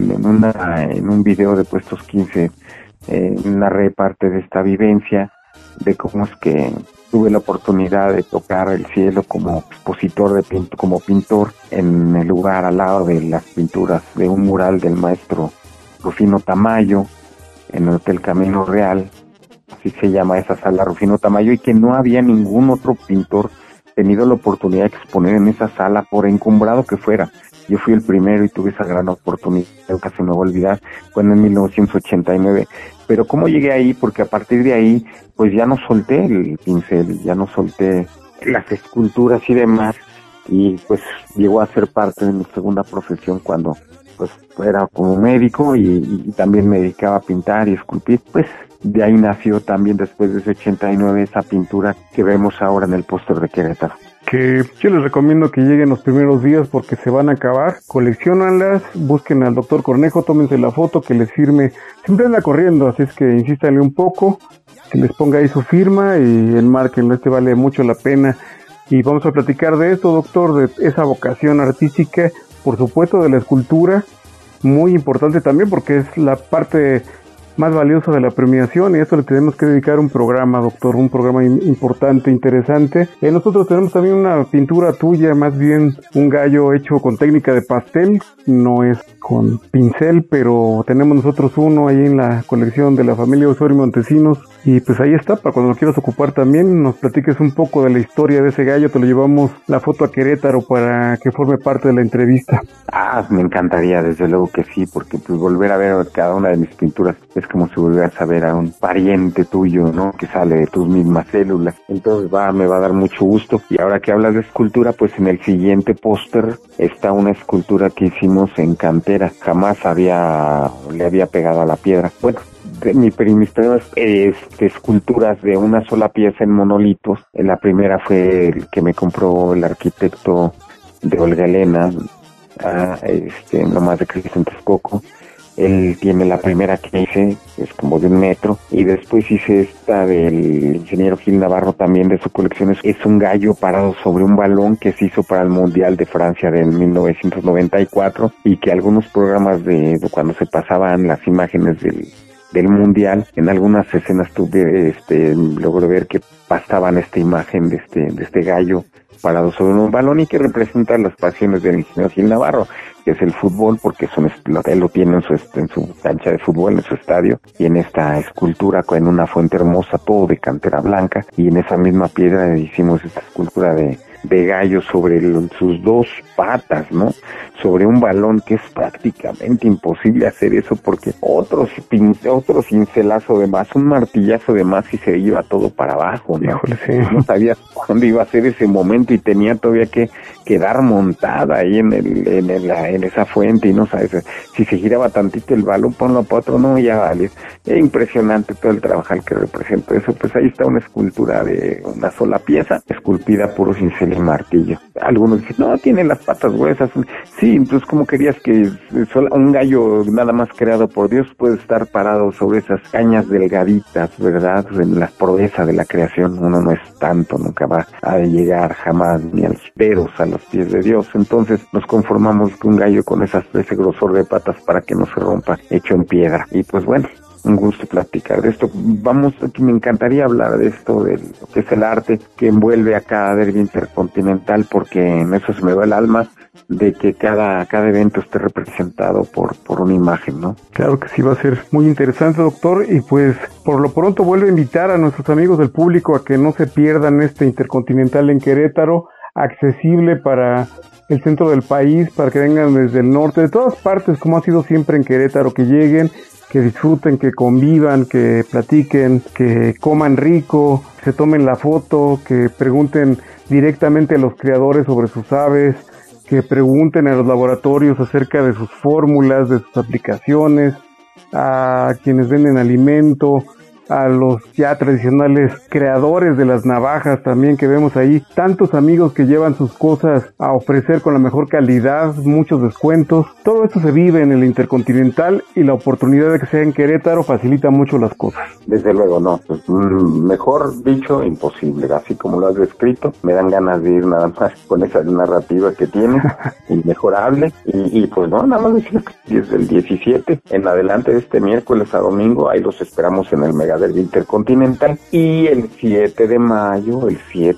en un video de Puestos 15 narré parte de esta vivencia, de cómo es que tuve la oportunidad de tocar el cielo como expositor como pintor en el lugar al lado de las pinturas de un mural del maestro Rufino Tamayo en el Hotel Camino Real, así se llama esa sala, Rufino Tamayo, y que no había ningún otro pintor tenido la oportunidad de exponer en esa sala, por encumbrado que fuera. Yo fui el primero y tuve esa gran oportunidad, nunca se me va a olvidar, fue en 1989. Pero ¿cómo llegué ahí? Porque a partir de ahí, pues ya no solté el pincel, ya no solté las esculturas y demás, y pues llegó a ser parte de mi segunda profesión cuando pues era como médico y también me dedicaba a pintar y esculpir. Pues de ahí nació también, después de ese 89, esa pintura que vemos ahora en el póster de Querétaro. Que yo les recomiendo que lleguen los primeros días porque se van a acabar. Colecciónanlas, busquen al doctor Cornejo, tómense la foto, que les firme. Siempre anda corriendo, así es que insístanle un poco, que les ponga ahí su firma y enmárquenlo. Vale mucho la pena. Y vamos a platicar de esto, doctor, de esa vocación artística, por supuesto de la escultura, muy importante también porque es la parte más valiosa de la premiación, y a esto le tenemos que dedicar un programa, doctor, un programa importante, interesante. Nosotros tenemos también una pintura tuya, más bien un gallo hecho con técnica de pastel, no es con pincel, pero tenemos nosotros uno ahí en la colección de la familia Osorio Montesinos, y pues ahí está, para cuando lo quieras ocupar también, nos platiques un poco de la historia de ese gallo. Te lo llevamos la foto a Querétaro para que forme parte de la entrevista. Me encantaría, desde luego que sí, porque pues volver a ver cada una de mis pinturas es es como si volvieras a ver a un pariente tuyo, ¿no? Que sale de tus mismas células. Entonces me va a dar mucho gusto. Y ahora que hablas de escultura, pues en el siguiente póster está una escultura que hicimos en cantera. Jamás le había pegado a la piedra. Bueno, mis primeras esculturas de una sola pieza en monolitos. La primera fue el que me compró el arquitecto de Olga Elena, nomás de Cristo en Texcoco. Él tiene la primera que hice, es como de 1 metro, y después hice esta del ingeniero Gil Navarro, también de su colección. Es un gallo parado sobre un balón que se hizo para el Mundial de Francia de 1994, y que algunos programas de cuando se pasaban las imágenes del Mundial, en algunas escenas logré ver que pasaban esta imagen de este gallo parado sobre un balón, y que representa las pasiones del ingeniero Gil Navarro, que es el fútbol, porque él lo tiene en su cancha de fútbol, en su estadio, y en esta escultura en una fuente hermosa, todo de cantera blanca, y en esa misma piedra hicimos esta escultura de gallo sobre sus 2 patas, ¿no? Sobre un balón, que es prácticamente imposible hacer eso, porque otro cincelazo de más, un martillazo de más, y se iba todo para abajo, ¿no? Híjole, sí. No sabía cuándo iba a ser ese momento, y tenía todavía que quedar montada ahí en esa fuente, y no sabes, si se giraba tantito el balón, ponlo para otro, no, ya vale. Es impresionante todo el trabajo que representa eso. Pues ahí está una escultura de una sola pieza, esculpida puro cincel y martillo. Algunos dicen, no, tiene las patas gruesas. Sí, entonces, ¿cómo querías que un gallo nada más creado por Dios puede estar parado sobre esas cañas delgaditas, verdad? En la proeza de la creación, uno no es tanto, nunca va a llegar jamás ni a los dedos, a los pies de Dios. Entonces nos conformamos con un gallo con ese grosor de patas para que no se rompa, hecho en piedra. Y pues bueno, un gusto platicar de esto. Me encantaría hablar de esto, de lo que es el arte que envuelve a cada derbi intercontinental, porque en eso se me va el alma, de que cada evento esté representado por una imagen, ¿no? Claro que sí, va a ser muy interesante, doctor, y pues por lo pronto vuelvo a invitar a nuestros amigos del público a que no se pierdan este Intercontinental en Querétaro, accesible para el centro del país, para que vengan desde el norte, de todas partes, como ha sido siempre en Querétaro, que lleguen, que disfruten, que convivan, que platiquen, que coman rico, se tomen la foto, que pregunten directamente a los creadores sobre sus aves, que pregunten a los laboratorios acerca de sus fórmulas, de sus aplicaciones, a quienes venden alimento, a los ya tradicionales creadores de las navajas también que vemos ahí, tantos amigos que llevan sus cosas a ofrecer con la mejor calidad, muchos descuentos. Todo esto se vive en el Intercontinental, y la oportunidad de que sea en Querétaro facilita mucho las cosas. Desde luego, no, pues, mejor dicho, imposible, así como lo has descrito. Me dan ganas de ir nada más con esa narrativa que tienes, inmejorable, y pues no, nada más decir que desde el 17 en adelante, de este miércoles a domingo, ahí los esperamos en el Mega del Intercontinental. Y el 7 de mayo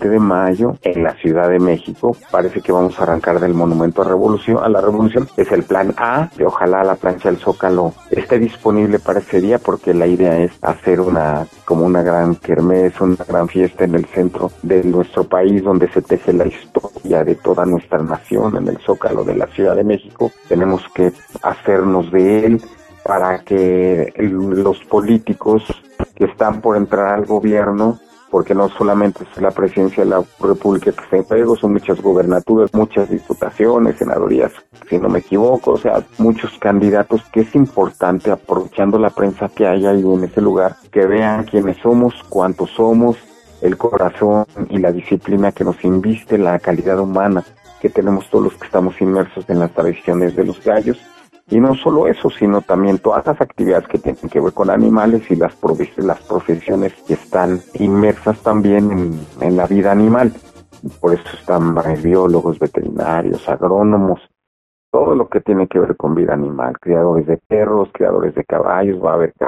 en la Ciudad de México, parece que vamos a arrancar del Monumento a la Revolución. Es el plan A, de ojalá la plancha del Zócalo esté disponible para ese día, porque la idea es hacer una gran kermés, una gran fiesta en el centro de nuestro país, donde se teje la historia de toda nuestra nación. En el Zócalo de la Ciudad de México tenemos que hacernos de él, para que los políticos que están por entrar al gobierno, porque no solamente es la presidencia de la República que está en juego, son muchas gobernaturas, muchas diputaciones, senadurías, si no me equivoco, o sea, muchos candidatos, que es importante, aprovechando la prensa que hay ahí en ese lugar, que vean quiénes somos, cuántos somos, el corazón y la disciplina que nos inviste, la calidad humana que tenemos todos los que estamos inmersos en las tradiciones de los gallos. Y no solo eso, sino también todas las actividades que tienen que ver con animales y las profesiones que están inmersas también en la vida animal. Por eso están biólogos, veterinarios, agrónomos, todo lo que tiene que ver con vida animal, criadores de perros, criadores de caballos, va a haber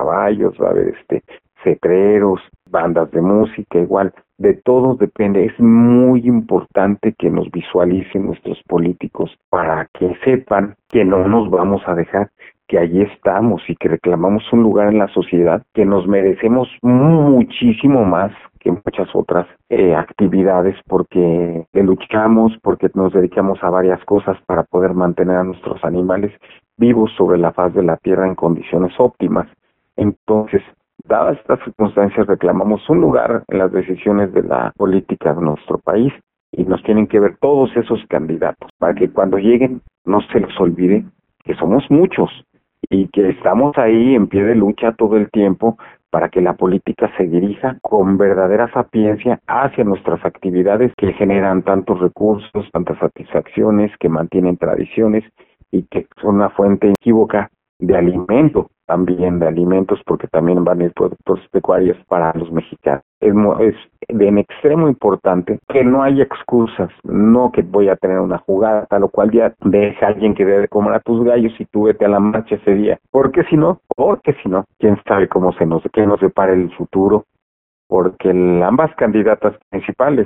cetreros, bandas de música, igual, de todo depende. Es muy importante que nos visualicen nuestros políticos para que sepan que no nos vamos a dejar, que allí estamos y que reclamamos un lugar en la sociedad, que nos merecemos muchísimo más que muchas otras actividades, porque luchamos, porque nos dedicamos a varias cosas para poder mantener a nuestros animales vivos sobre la faz de la tierra en condiciones óptimas. Entonces, dadas estas circunstancias, reclamamos un lugar en las decisiones de la política de nuestro país y nos tienen que ver todos esos candidatos para que cuando lleguen no se les olvide que somos muchos y que estamos ahí en pie de lucha todo el tiempo para que la política se dirija con verdadera sapiencia hacia nuestras actividades que generan tantos recursos, tantas satisfacciones, que mantienen tradiciones y que son una fuente inequívoca de alimento, también de alimentos, porque también van a ir productos pecuarios para los mexicanos. Es en extremo importante que no haya excusas, no que voy a tener una jugada, tal o cual día deja a alguien que debe comer a tus gallos y tú vete a la marcha ese día. Porque si no, quién sabe qué nos depara el futuro, porque ambas candidatas principales,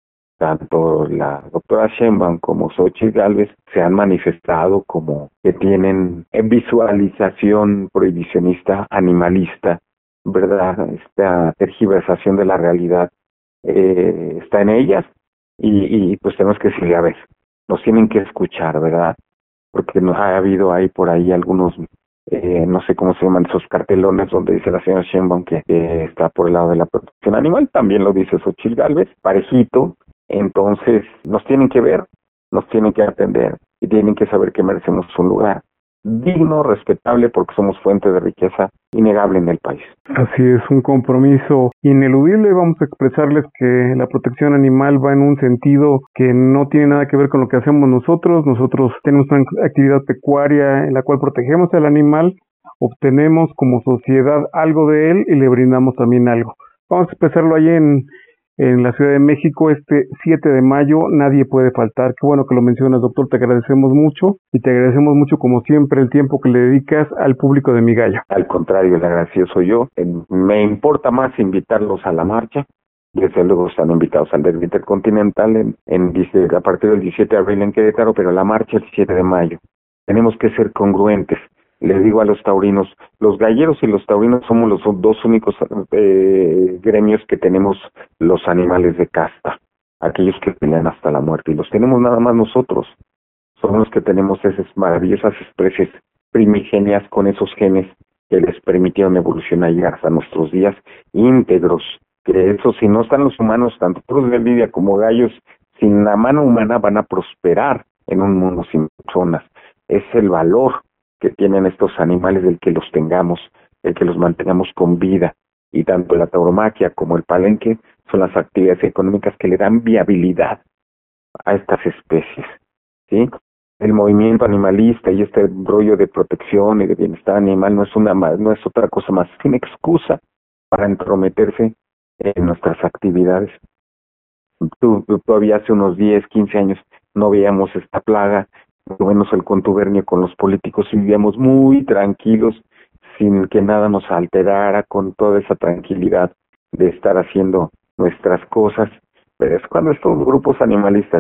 tanto la doctora Sheinbaum como Xóchitl Gálvez, se han manifestado como que tienen visualización prohibicionista, animalista, ¿verdad? Esta tergiversación de la realidad está en ellas y pues tenemos que decirle, a ver, nos tienen que escuchar, ¿verdad? Porque nos ha habido ahí por ahí algunos, no sé cómo se llaman esos cartelones donde dice la señora Sheinbaum que está por el lado de la protección animal, también lo dice Xóchitl Gálvez, parejito. Entonces nos tienen que ver, nos tienen que atender y tienen que saber que merecemos un lugar digno, respetable, porque somos fuente de riqueza innegable en el país. Así es, un compromiso ineludible. Vamos a expresarles que la protección animal va en un sentido que no tiene nada que ver con lo que hacemos nosotros. Nosotros tenemos una actividad pecuaria en la cual protegemos al animal, obtenemos como sociedad algo de él y le brindamos también algo. Vamos a expresarlo ahí en la Ciudad de México este 7 de mayo, nadie puede faltar. Qué bueno que lo mencionas, doctor, te agradecemos mucho y te agradecemos mucho como siempre el tiempo que le dedicas al público de Mi Gallo. Al contrario, el agradecido soy yo. Me importa más invitarlos a la marcha. Desde luego están invitados al Derbi Intercontinental a partir del 17 de abril en Querétaro, pero la marcha el 7 de mayo. Tenemos que ser congruentes. Les digo a los taurinos, los galleros y los taurinos somos los dos únicos gremios que tenemos los animales de casta, aquellos que pelean hasta la muerte, y los tenemos nada más nosotros. Somos los que tenemos esas maravillosas especies primigenias con esos genes que les permitieron evolucionar y llegar hasta nuestros días íntegros. Que eso, si no están los humanos, tanto toros de lidia como gallos, sin la mano humana van a prosperar en un mundo sin personas. Es el valor que tienen estos animales del que los tengamos, el que los mantengamos con vida, y tanto la tauromaquia como el palenque son las actividades económicas que le dan viabilidad a estas especies, ¿sí? El movimiento animalista y este rollo de protección y de bienestar animal no es otra cosa más que una excusa para entrometerse en nuestras actividades. Todavía hace unos 10, 15 años no veíamos esta plaga, menos el contubernio con los políticos, y vivíamos muy tranquilos sin que nada nos alterara, con toda esa tranquilidad de estar haciendo nuestras cosas. Pero es cuando estos grupos animalistas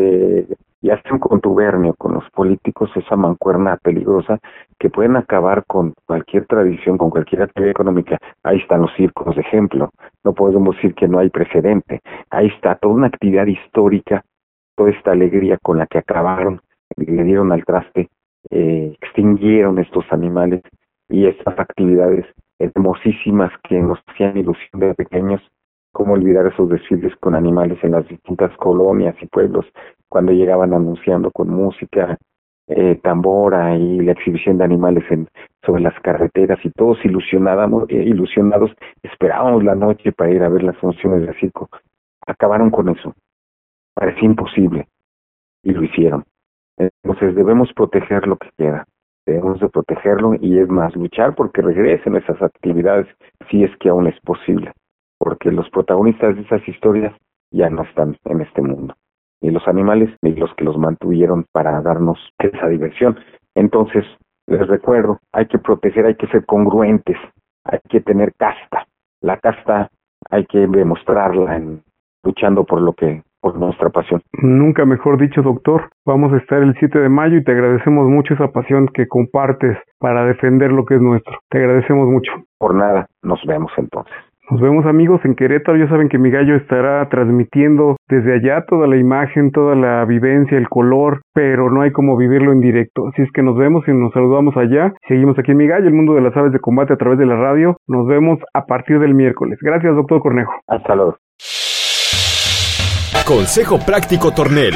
y hacen contubernio con los políticos, esa mancuerna peligrosa que pueden acabar con cualquier tradición, con cualquier actividad económica. Ahí están los circos de ejemplo, no podemos decir que no hay precedente. Ahí está toda una actividad histórica, toda esta alegría con la que acabaron, le dieron al traste, extinguieron estos animales y estas actividades hermosísimas que nos hacían ilusión de pequeños. Cómo olvidar esos desfiles con animales en las distintas colonias y pueblos, cuando llegaban anunciando con música, tambora y la exhibición de animales sobre las carreteras, y todos ilusionados esperábamos la noche para ir a ver las funciones de circo. Acabaron con eso, parecía imposible y lo hicieron. Entonces debemos proteger lo que queda, debemos de protegerlo, y es más, luchar porque regresen esas actividades si es que aún es posible, porque los protagonistas de esas historias ya no están en este mundo, ni los animales ni los que los mantuvieron para darnos esa diversión. Entonces les recuerdo, hay que proteger, hay que ser congruentes, hay que tener casta. La casta hay que demostrarla luchando por nuestra pasión. Nunca mejor dicho, doctor. Vamos a estar el 7 de mayo y te agradecemos mucho esa pasión que compartes para defender lo que es nuestro. Te agradecemos mucho. Por nada, nos vemos entonces. Nos vemos, amigos, en Querétaro. Ya saben que mi gallo estará transmitiendo desde allá toda la imagen, toda la vivencia, el color, pero no hay como vivirlo en directo. Así es que nos vemos y nos saludamos allá. Seguimos aquí en mi gallo, el mundo de las aves de combate a través de la radio. Nos vemos a partir del miércoles. Gracias, doctor Cornejo. Hasta luego. Consejo Práctico Tornel.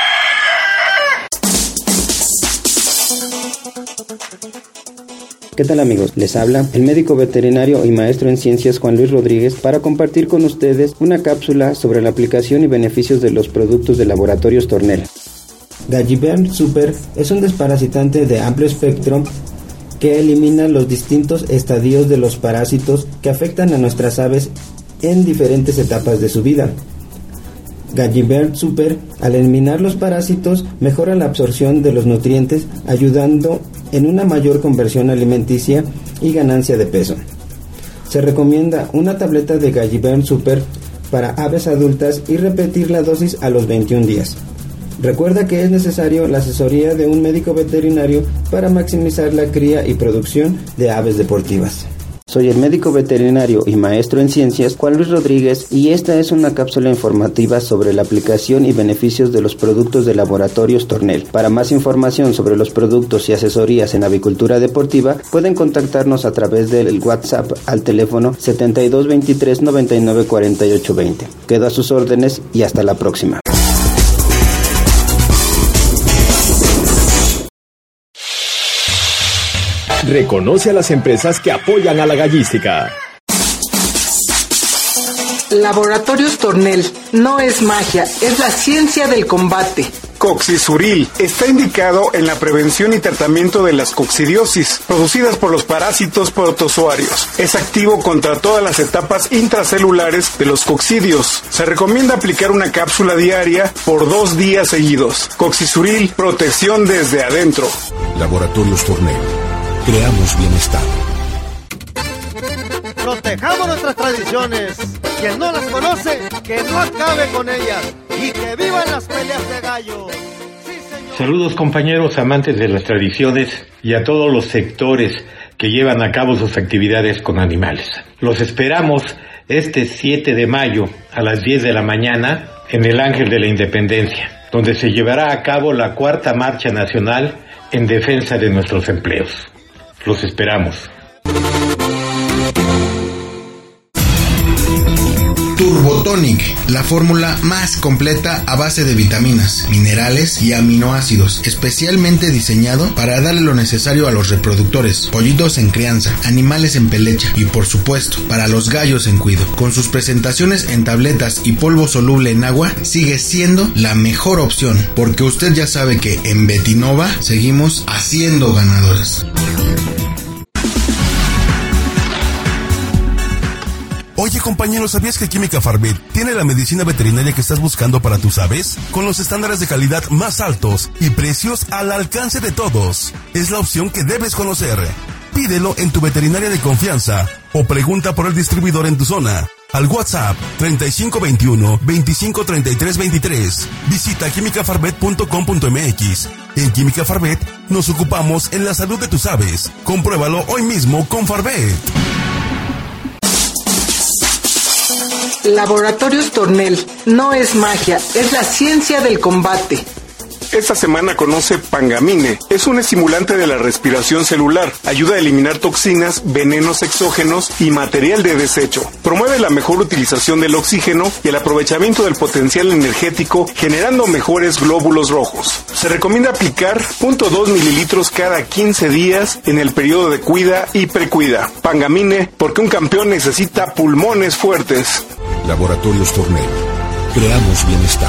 ¿Qué tal, amigos? Les habla el médico veterinario y maestro en ciencias Juan Luis Rodríguez para compartir con ustedes una cápsula sobre la aplicación y beneficios de los productos de Laboratorios Tornel. Gallivern Super es un desparasitante de amplio espectro que elimina los distintos estadios de los parásitos que afectan a nuestras aves en diferentes etapas de su vida. Gallivern Super, al eliminar los parásitos, mejora la absorción de los nutrientes, ayudando en una mayor conversión alimenticia y ganancia de peso. Se recomienda una tableta de Gallivern Super para aves adultas y repetir la dosis a los 21 días. Recuerda que es necesario la asesoría de un médico veterinario para maximizar la cría y producción de aves deportivas. Soy el médico veterinario y maestro en ciencias Juan Luis Rodríguez y esta es una cápsula informativa sobre la aplicación y beneficios de los productos de Laboratorios Tornel. Para más información sobre los productos y asesorías en avicultura deportiva, pueden contactarnos a través del WhatsApp al teléfono 72 23 99 48 20. Quedo a sus órdenes y hasta la próxima. Reconoce a las empresas que apoyan a la gallística. Laboratorios Tornel no es magia, es la ciencia del combate. Coccisuril está indicado en la prevención y tratamiento de las coccidiosis producidas por los parásitos protozoarios. Es activo contra todas las etapas intracelulares de los coccidios. Se recomienda aplicar una cápsula diaria por 2 días seguidos. Coccisuril, protección desde adentro. Laboratorios Tornel. Creamos bienestar. Protejamos nuestras tradiciones. Quien no las conoce, que no acabe con ellas. Y que vivan las peleas de gallos. Saludos, compañeros amantes de las tradiciones y a todos los sectores que llevan a cabo sus actividades con animales. Los esperamos este 7 de mayo a las 10 de la mañana en el Ángel de la Independencia, donde se llevará a cabo la 4ª Marcha Nacional en defensa de nuestros empleos. Los esperamos. Turbotonic, la fórmula más completa a base de vitaminas, minerales y aminoácidos, especialmente diseñado para darle lo necesario a los reproductores, pollitos en crianza, animales en pelecha y por supuesto para los gallos en cuido. Con sus presentaciones en tabletas y polvo soluble en agua, sigue siendo la mejor opción, porque usted ya sabe que en Betinova seguimos haciendo ganadores. Oye, compañero, ¿sabías que Química Farvet tiene la medicina veterinaria que estás buscando para tus aves? Con los estándares de calidad más altos y precios al alcance de todos. Es la opción que debes conocer. Pídelo en tu veterinaria de confianza o pregunta por el distribuidor en tu zona. Al WhatsApp 3521-253323. Visita quimicafarvet.com.mx. En Química Farvet nos ocupamos en la salud de tus aves. Compruébalo hoy mismo con Farvet. Laboratorios Tornel no es magia, es la ciencia del combate. Esta semana conoce Pangamine. Es un estimulante de la respiración celular. Ayuda a eliminar toxinas, venenos exógenos y material de desecho. Promueve la mejor utilización del oxígeno y el aprovechamiento del potencial energético, generando mejores glóbulos rojos. Se recomienda aplicar 0.2 mililitros cada 15 días en el periodo de cuida y precuida. Pangamine, porque un campeón necesita pulmones fuertes. Laboratorios Tornel. Creamos bienestar.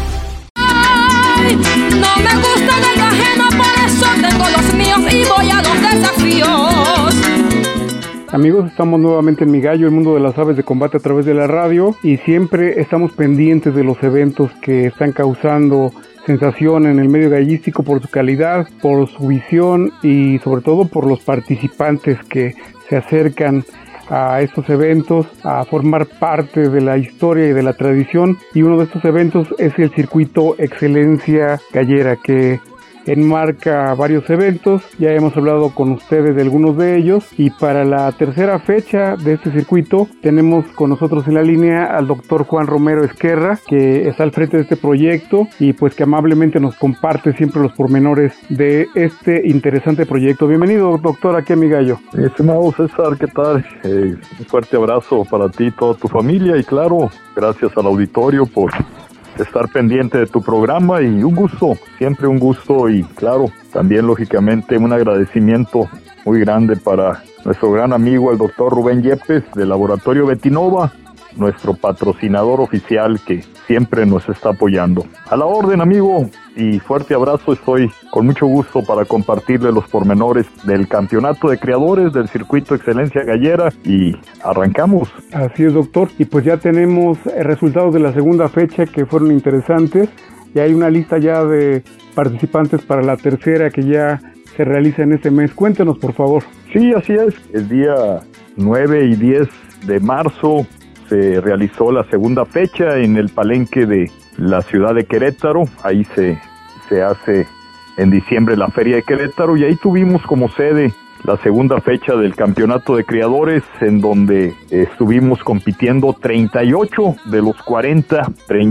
No me gusta del ajeno, por eso tengo los míos y voy a los desafíos. Amigos, estamos nuevamente en Mi Gallo, el mundo de las aves de combate a través de la radio, y siempre estamos pendientes de los eventos que están causando sensación en el medio gallístico por su calidad, por su visión y sobre todo por los participantes que se acercan a estos eventos, a formar parte de la historia y de la tradición. Y uno de estos eventos es el circuito Excelencia Gallera, que enmarca varios eventos. Ya hemos hablado con ustedes de algunos de ellos, y para la tercera fecha de este circuito tenemos con nosotros en la línea al doctor Juan Romero Esquerra, que está al frente de este proyecto y pues que amablemente nos comparte siempre los pormenores de este interesante proyecto. Bienvenido, doctor, aquí a Mi Gallo. Estimado César, ¿qué tal? Un fuerte abrazo para ti y toda tu familia, y claro, gracias al auditorio por estar pendiente de tu programa, y un gusto, siempre un gusto, y claro, también lógicamente un agradecimiento muy grande para nuestro gran amigo el doctor Rubén Yepes del Laboratorio Betinova, nuestro patrocinador oficial que siempre nos está apoyando. A la orden, amigo, y fuerte abrazo. Estoy con mucho gusto para compartirle los pormenores del campeonato de criadores del circuito Excelencia Gallera, y arrancamos. Así es, doctor, y pues ya tenemos resultados de la segunda fecha que fueron interesantes, y hay una lista ya de participantes para la tercera que ya se realiza en este mes. Cuéntenos, por favor. Sí, así es. El día 9 y 10 de marzo se realizó la segunda fecha en el palenque de la ciudad de Querétaro. Ahí se hace en diciembre la Feria de Querétaro, y ahí tuvimos como sede la segunda fecha del campeonato de criadores, en donde estuvimos compitiendo 38 de los 40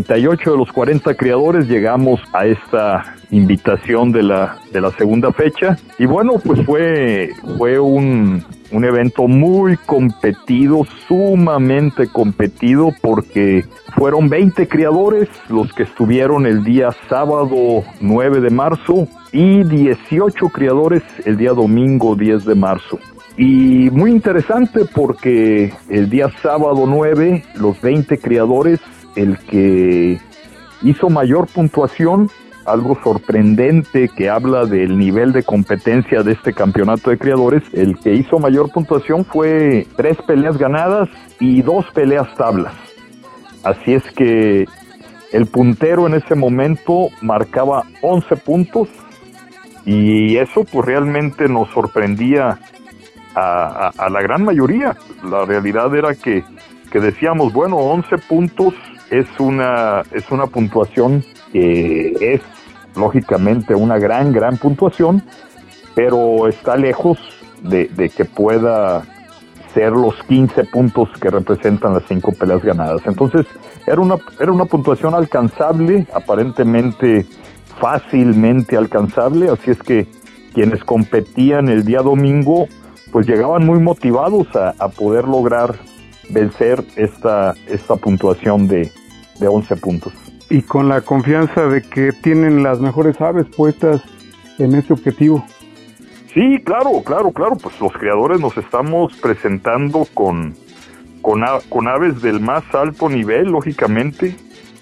criadores. Llegamos a esta invitación de la segunda fecha, y bueno, pues fue un evento muy competido, sumamente competido, porque fueron 20 criadores los que estuvieron el día sábado 9 de marzo y 18 criadores el día domingo 10 de marzo. Y muy interesante porque el día sábado 9, los 20 criadores, el que hizo mayor puntuación, algo sorprendente que habla del nivel de competencia de este campeonato de criadores, el que hizo mayor puntuación fue 3 peleas ganadas y 2 peleas tablas. Así es que el puntero en ese momento marcaba 11 puntos, y eso pues realmente nos sorprendía a la gran mayoría. La realidad era que decíamos, bueno, 11 puntos es una puntuación que es lógicamente una gran puntuación, pero está lejos de que pueda ser los 15 puntos que representan las 5 peleas ganadas. Entonces era una puntuación alcanzable, aparentemente fácilmente alcanzable, así es que quienes competían el día domingo pues llegaban muy motivados a poder lograr vencer esta puntuación de 11 puntos. Y con la confianza de que tienen las mejores aves puestas en este objetivo. Sí, claro, pues los criadores nos estamos presentando con aves del más alto nivel, lógicamente.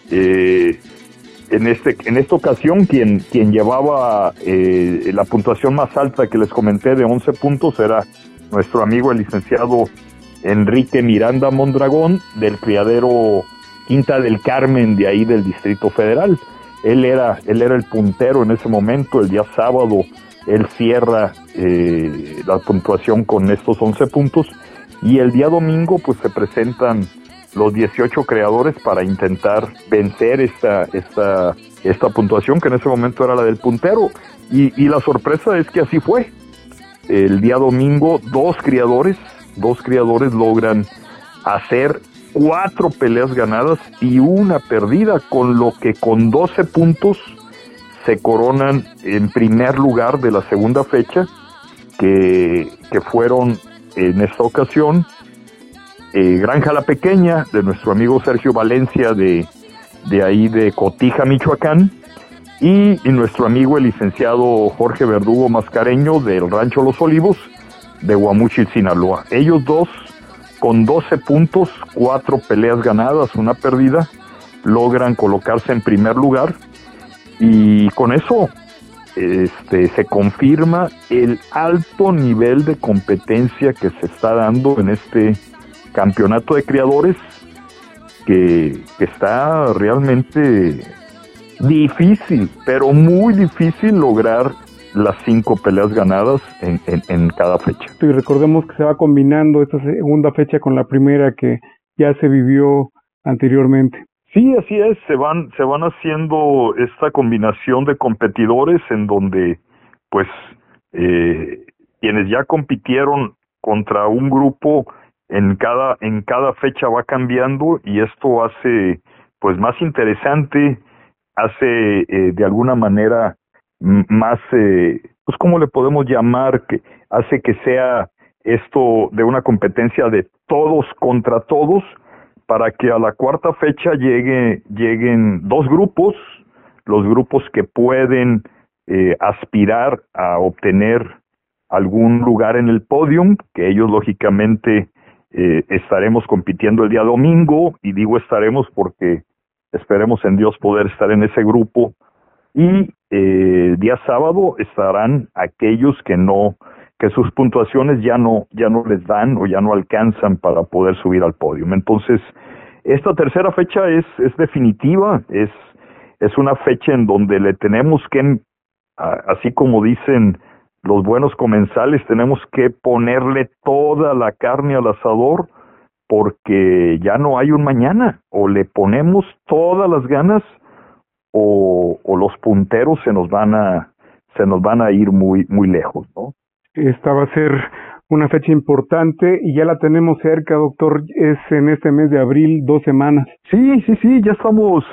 En esta ocasión, quien llevaba la puntuación más alta que les comenté de 11 puntos era nuestro amigo el licenciado Enrique Miranda Mondragón, del criadero Quinta del Carmen, de ahí del Distrito Federal. Él era el puntero en ese momento. El día sábado él cierra la puntuación con estos 11 puntos, y el día domingo pues se presentan los 18 creadores para intentar vencer esta puntuación, que en ese momento era la del puntero, y la sorpresa es que así fue. El día domingo dos criadores logran hacer 4 peleas ganadas y 1 perdida, con lo que con 12 puntos se coronan en primer lugar de la segunda fecha, que fueron en esta ocasión Granja La Pequeña, de nuestro amigo Sergio Valencia, de ahí de Cotija, Michoacán, y nuestro amigo el licenciado Jorge Verdugo Mascareño, del Rancho Los Olivos, de Guamúchil, Sinaloa. Ellos dos, con 12 puntos, 4 peleas ganadas, 1 perdida, logran colocarse en primer lugar, y con eso se confirma el alto nivel de competencia que se está dando en este campeonato de criadores, que está realmente difícil, pero muy difícil lograr las 5 peleas ganadas en cada fecha. Y recordemos que se va combinando esta segunda fecha con la primera que ya se vivió anteriormente. Sí, así es, se van haciendo esta combinación de competidores en donde, pues, quienes ya compitieron contra un grupo en cada fecha va cambiando, y esto hace, pues, más interesante, hace de alguna manera más, pues, ¿cómo le podemos llamar? Que hace que sea esto de una competencia de todos contra todos, para que a la cuarta fecha lleguen dos grupos, los grupos que pueden aspirar a obtener algún lugar en el podium, que ellos lógicamente estaremos compitiendo el día domingo, y digo estaremos porque esperemos en Dios poder estar en ese grupo, y día sábado estarán aquellos que sus puntuaciones ya no les dan o ya no alcanzan para poder subir al podio. Entonces, esta tercera fecha es definitiva, es una fecha en donde le tenemos que, así como dicen los buenos comensales, tenemos que ponerle toda la carne al asador, porque ya no hay un mañana, o le ponemos todas las ganas o los punteros se nos van a ir muy, muy lejos, ¿no? Esta va a ser una fecha importante y ya la tenemos cerca, doctor. Es en este mes de abril, 2 semanas. Sí, ya estamos,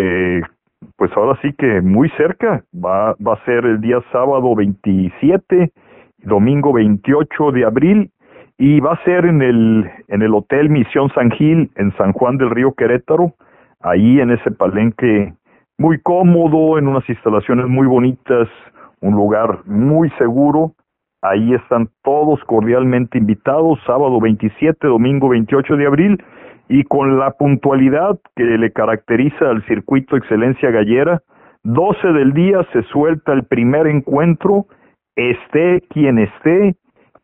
pues ahora sí que muy cerca. Va a ser el día sábado 27, domingo 28 de abril, y va a ser en el Hotel Misión San Gil, en San Juan del Río, Querétaro, ahí en ese palenque muy cómodo, en unas instalaciones muy bonitas, un lugar muy seguro. Ahí están todos cordialmente invitados, sábado 27, domingo 28 de abril, y con la puntualidad que le caracteriza al Circuito Excelencia Gallera, 12 del día se suelta el primer encuentro, esté quien esté,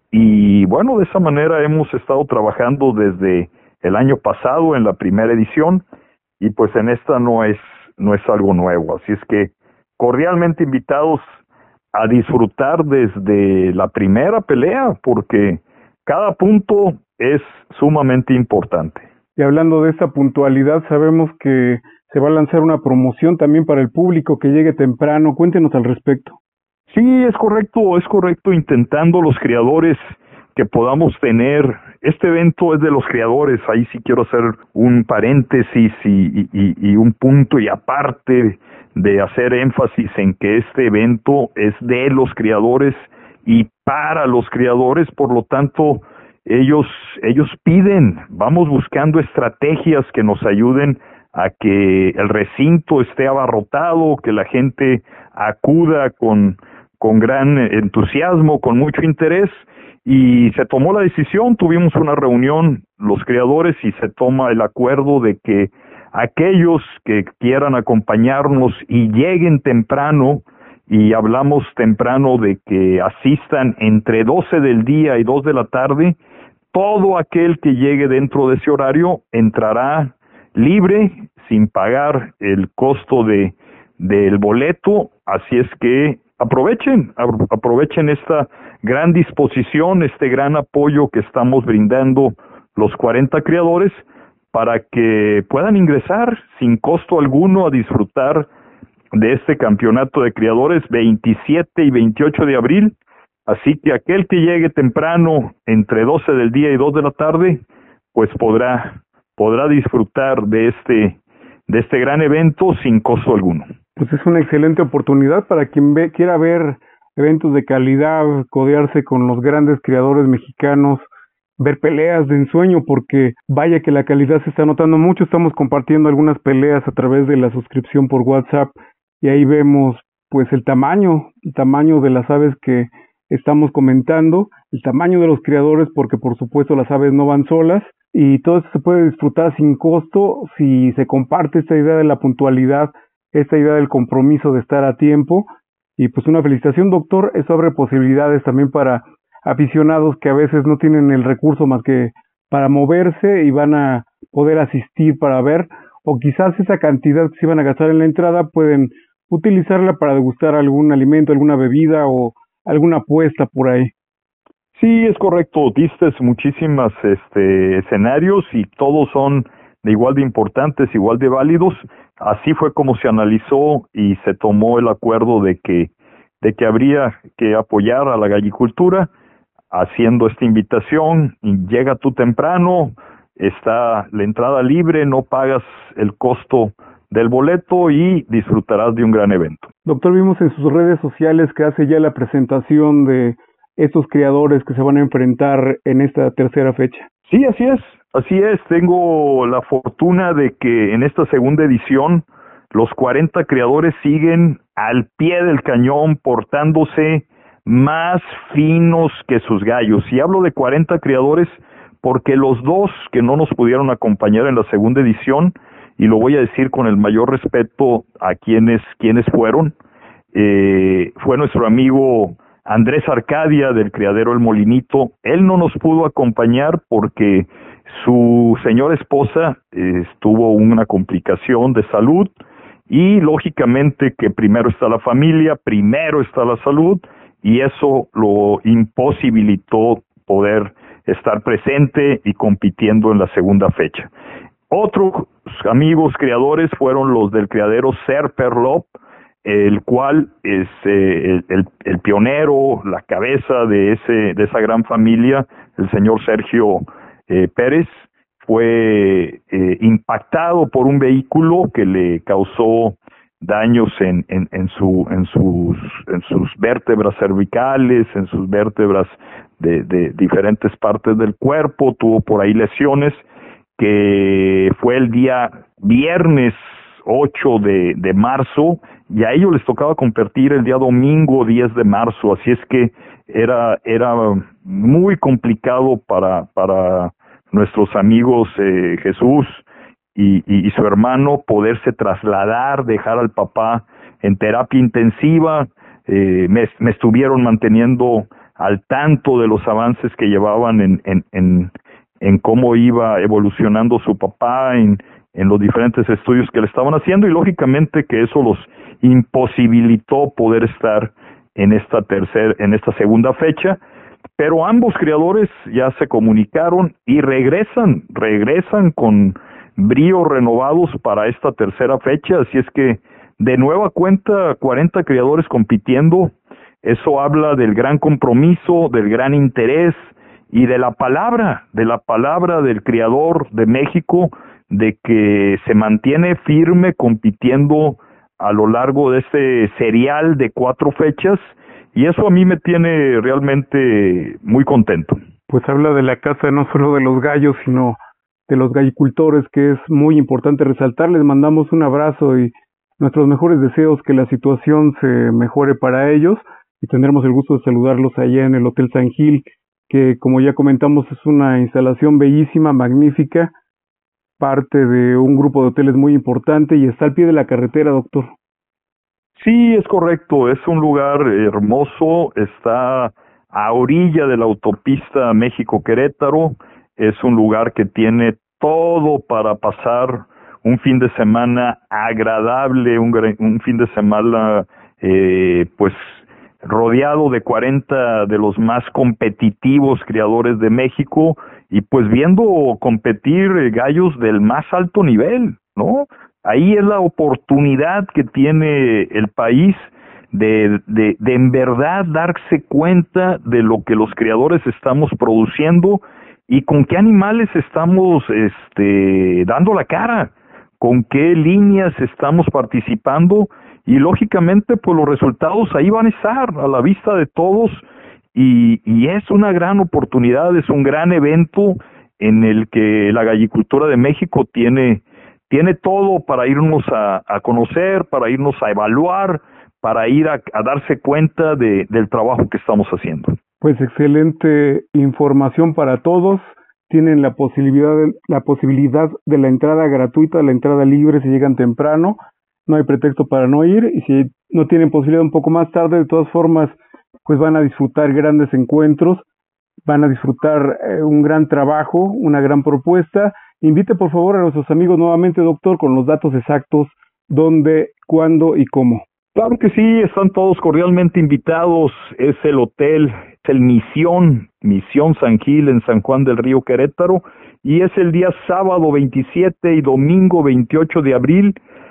y bueno, de esa manera hemos estado trabajando desde el año pasado en la primera edición, y pues en esta no es algo nuevo, así es que cordialmente invitados a disfrutar desde la primera pelea, porque cada punto es sumamente importante. Y hablando de esta puntualidad, sabemos que se va a lanzar una promoción también para el público que llegue temprano. Cuéntenos al respecto. Sí, es correcto, intentando los creadores que podamos tener. Este evento es de los creadores, ahí sí quiero hacer un paréntesis y un punto y aparte de hacer énfasis en que este evento es de los creadores y para los creadores, por lo tanto, ellos piden, vamos buscando estrategias que nos ayuden a que el recinto esté abarrotado, que la gente acuda con gran entusiasmo, con mucho interés, y se tomó la decisión, tuvimos una reunión los creadores y se toma el acuerdo de que aquellos que quieran acompañarnos y lleguen temprano, y hablamos temprano de que asistan entre 12 del día y 2 de la tarde, todo aquel que llegue dentro de ese horario entrará libre, sin pagar el costo del boleto, así es que aprovechen esta gran disposición, este gran apoyo que estamos brindando los 40 creadores, para que puedan ingresar sin costo alguno a disfrutar de este campeonato de creadores 27 y 28 de abril. Así que aquel que llegue temprano entre 12 del día y 2 de la tarde, pues podrá disfrutar de este gran evento sin costo alguno. Pues es una excelente oportunidad para quien quiera ver eventos de calidad, codearse con los grandes creadores mexicanos, ver peleas de ensueño, porque vaya que la calidad se está notando mucho. Estamos compartiendo algunas peleas a través de la suscripción por WhatsApp y ahí vemos pues el tamaño de las aves que estamos comentando, el tamaño de los creadores, porque por supuesto las aves no van solas, y todo eso se puede disfrutar sin costo si se comparte esta idea de la puntualidad, esta idea del compromiso de estar a tiempo. Y pues una felicitación, doctor. Eso abre posibilidades también para aficionados que a veces no tienen el recurso más que para moverse y van a poder asistir para ver, o quizás esa cantidad que se iban a gastar en la entrada pueden utilizarla para degustar algún alimento, alguna bebida o alguna apuesta por ahí. Sí, es correcto, diste muchísimas escenarios y todos son igual de importantes, igual de válidos. Así fue como se analizó y se tomó el acuerdo de que habría que apoyar a la gallicultura, haciendo esta invitación. Llega tú temprano, está la entrada libre, no pagas el costo del boleto y disfrutarás de un gran evento. Doctor, vimos en sus redes sociales que hace ya la presentación de estos criadores que se van a enfrentar en esta tercera fecha. Sí, así es. Tengo la fortuna de que en esta segunda edición los 40 criadores siguen al pie del cañón, portándose más finos que sus gallos. Y hablo de 40 criadores porque los dos que no nos pudieron acompañar en la segunda edición, y lo voy a decir con el mayor respeto a quienes fueron, fue nuestro amigo Andrés Arcadia del criadero El Molinito. Él no nos pudo acompañar porque su señora esposa tuvo una complicación de salud, y lógicamente que primero está la familia, primero está la salud, y eso lo imposibilitó poder estar presente y compitiendo en la segunda fecha. Otros amigos criadores fueron los del criadero Serperlop, el cual es el pionero, la cabeza de esa gran familia, el señor Sergio Pérez, fue impactado por un vehículo que le causó daños en sus vértebras cervicales, en sus vértebras de diferentes partes del cuerpo. Tuvo por ahí lesiones, que fue el día viernes 8 de marzo, y a ellos les tocaba competir el día domingo 10 de marzo, así es que era muy complicado para nuestros amigos Jesús y su hermano poderse trasladar, dejar al papá en terapia intensiva. Me estuvieron manteniendo al tanto de los avances que llevaban en cómo iba evolucionando su papá, en los diferentes estudios que le estaban haciendo, y lógicamente que eso los imposibilitó poder estar en esta segunda fecha. Pero ambos criadores ya se comunicaron y regresan con bríos renovados para esta tercera fecha, así es que de nueva cuenta 40 criadores compitiendo. Eso habla del gran compromiso, del gran interés y de la palabra del criador de México, de que se mantiene firme compitiendo a lo largo de este serial de 4 fechas, y eso a mí me tiene realmente muy contento. Pues habla de la casa no solo de los gallos, sino de los gallicultores, que es muy importante resaltar. Les mandamos un abrazo y nuestros mejores deseos, que la situación se mejore para ellos, y tendremos el gusto de saludarlos allá en el Hotel San Gil, que como ya comentamos es una instalación bellísima, magnífica, parte de un grupo de hoteles muy importante, y está al pie de la carretera, doctor. Sí, es correcto, es un lugar hermoso, está a orilla de la autopista México-Querétaro, es un lugar que tiene todo para pasar un fin de semana agradable, un fin de semana pues rodeado de 40 de los más competitivos criadores de México, y pues viendo competir gallos del más alto nivel, ¿no? Ahí es la oportunidad que tiene el país de en verdad darse cuenta de lo que los criadores estamos produciendo y con qué animales estamos dando la cara, con qué líneas estamos participando, y lógicamente pues los resultados ahí van a estar a la vista de todos, y es una gran oportunidad, es un gran evento en el que la gallicultura de México tiene todo para irnos a conocer, para irnos a evaluar, para ir a darse cuenta del trabajo que estamos haciendo. Pues excelente información para todos. Tienen la posibilidad de la entrada gratuita, la entrada libre si llegan temprano. No hay pretexto para no ir, y si no tienen posibilidad un poco más tarde, de todas formas, pues van a disfrutar grandes encuentros, van a disfrutar un gran trabajo, una gran propuesta. Invite por favor a nuestros amigos nuevamente, doctor, con los datos exactos, dónde, cuándo y cómo. Claro que sí, están todos cordialmente invitados. Es el Hotel el Misión San Gil en San Juan del Río, Querétaro, y es el día sábado 27 y domingo 28 de abril,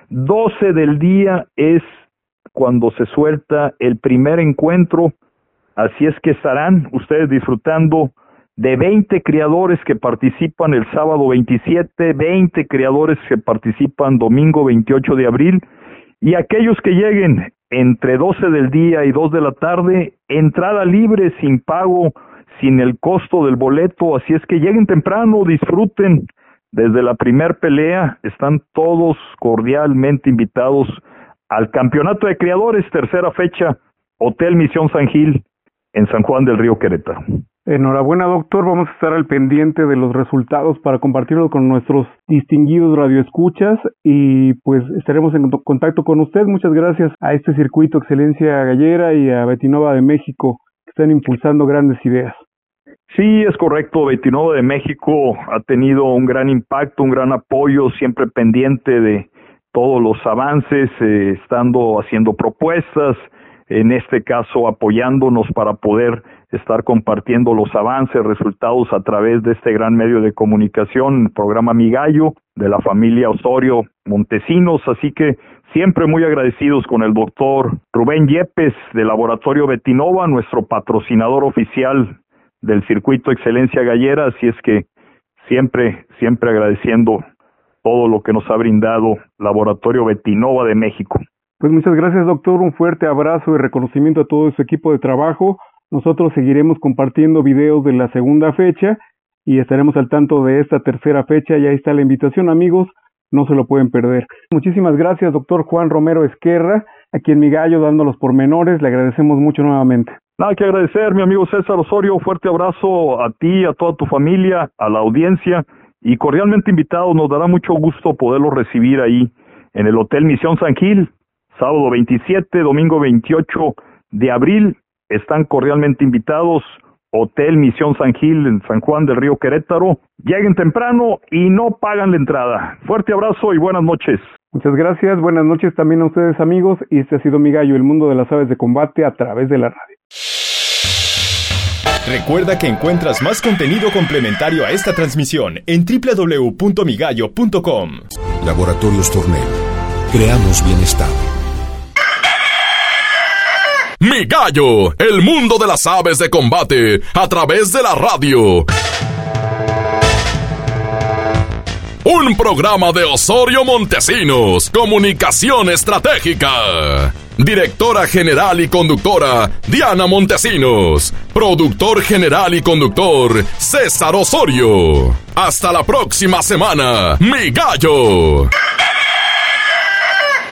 12 del día es cuando se suelta el primer encuentro, así es que estarán ustedes disfrutando de 20 criadores que participan el sábado 27, 20 criadores que participan domingo 28 de abril, y aquellos que lleguen entre 12 del día y 2 de la tarde, entrada libre, sin pago, sin el costo del boleto, así es que lleguen temprano, disfruten desde la primer pelea, están todos cordialmente invitados al Campeonato de Criadores, tercera fecha, Hotel Misión San Gil, en San Juan del Río, Querétaro. Enhorabuena, doctor. Vamos a estar al pendiente de los resultados para compartirlo con nuestros distinguidos radioescuchas y pues estaremos en contacto con usted. Muchas gracias a este circuito Excelencia Gallera y a Betinova de México que están impulsando grandes ideas. Sí, es correcto. Betinova de México ha tenido un gran impacto, un gran apoyo, siempre pendiente de todos los avances, estando haciendo propuestas, en este caso apoyándonos para poder estar compartiendo los avances, resultados a través de este gran medio de comunicación, el programa Mi Gallo, de la familia Osorio Montesinos, así que siempre muy agradecidos con el doctor Rubén Yepes del Laboratorio Betinova, nuestro patrocinador oficial del Circuito Excelencia Gallera, así es que siempre agradeciendo todo lo que nos ha brindado Laboratorio Betinova de México. Pues muchas gracias, doctor, un fuerte abrazo y reconocimiento a todo su equipo de trabajo. Nosotros seguiremos compartiendo videos de la segunda fecha y estaremos al tanto de esta tercera fecha. Y ahí está la invitación, amigos, no se lo pueden perder. Muchísimas gracias, doctor Juan Romero Esquerra, aquí en Mi Gallo, dando los pormenores. Le agradecemos mucho nuevamente. Nada que agradecer, mi amigo César Osorio. Fuerte abrazo a ti, a toda tu familia, a la audiencia y cordialmente invitados. Nos dará mucho gusto poderlos recibir ahí en el Hotel Misión San Gil, sábado 27, domingo 28 de abril. Están cordialmente invitados, Hotel Misión San Gil en San Juan del Río, Querétaro. Lleguen temprano y no pagan la entrada. Fuerte abrazo y buenas noches. Muchas gracias, buenas noches también a ustedes, amigos. Y este ha sido Mi Gallo, el mundo de las aves de combate a través de la radio. Recuerda que encuentras más contenido complementario a esta transmisión en www.migallo.com. Laboratorios Tornel. Creamos bienestar. Mi Gallo, el mundo de las aves de combate a través de la radio. Un programa de Osorio Montesinos, Comunicación Estratégica. Directora general y conductora, Diana Montesinos. Productor general y conductor, César Osorio. Hasta la próxima semana, Mi Gallo.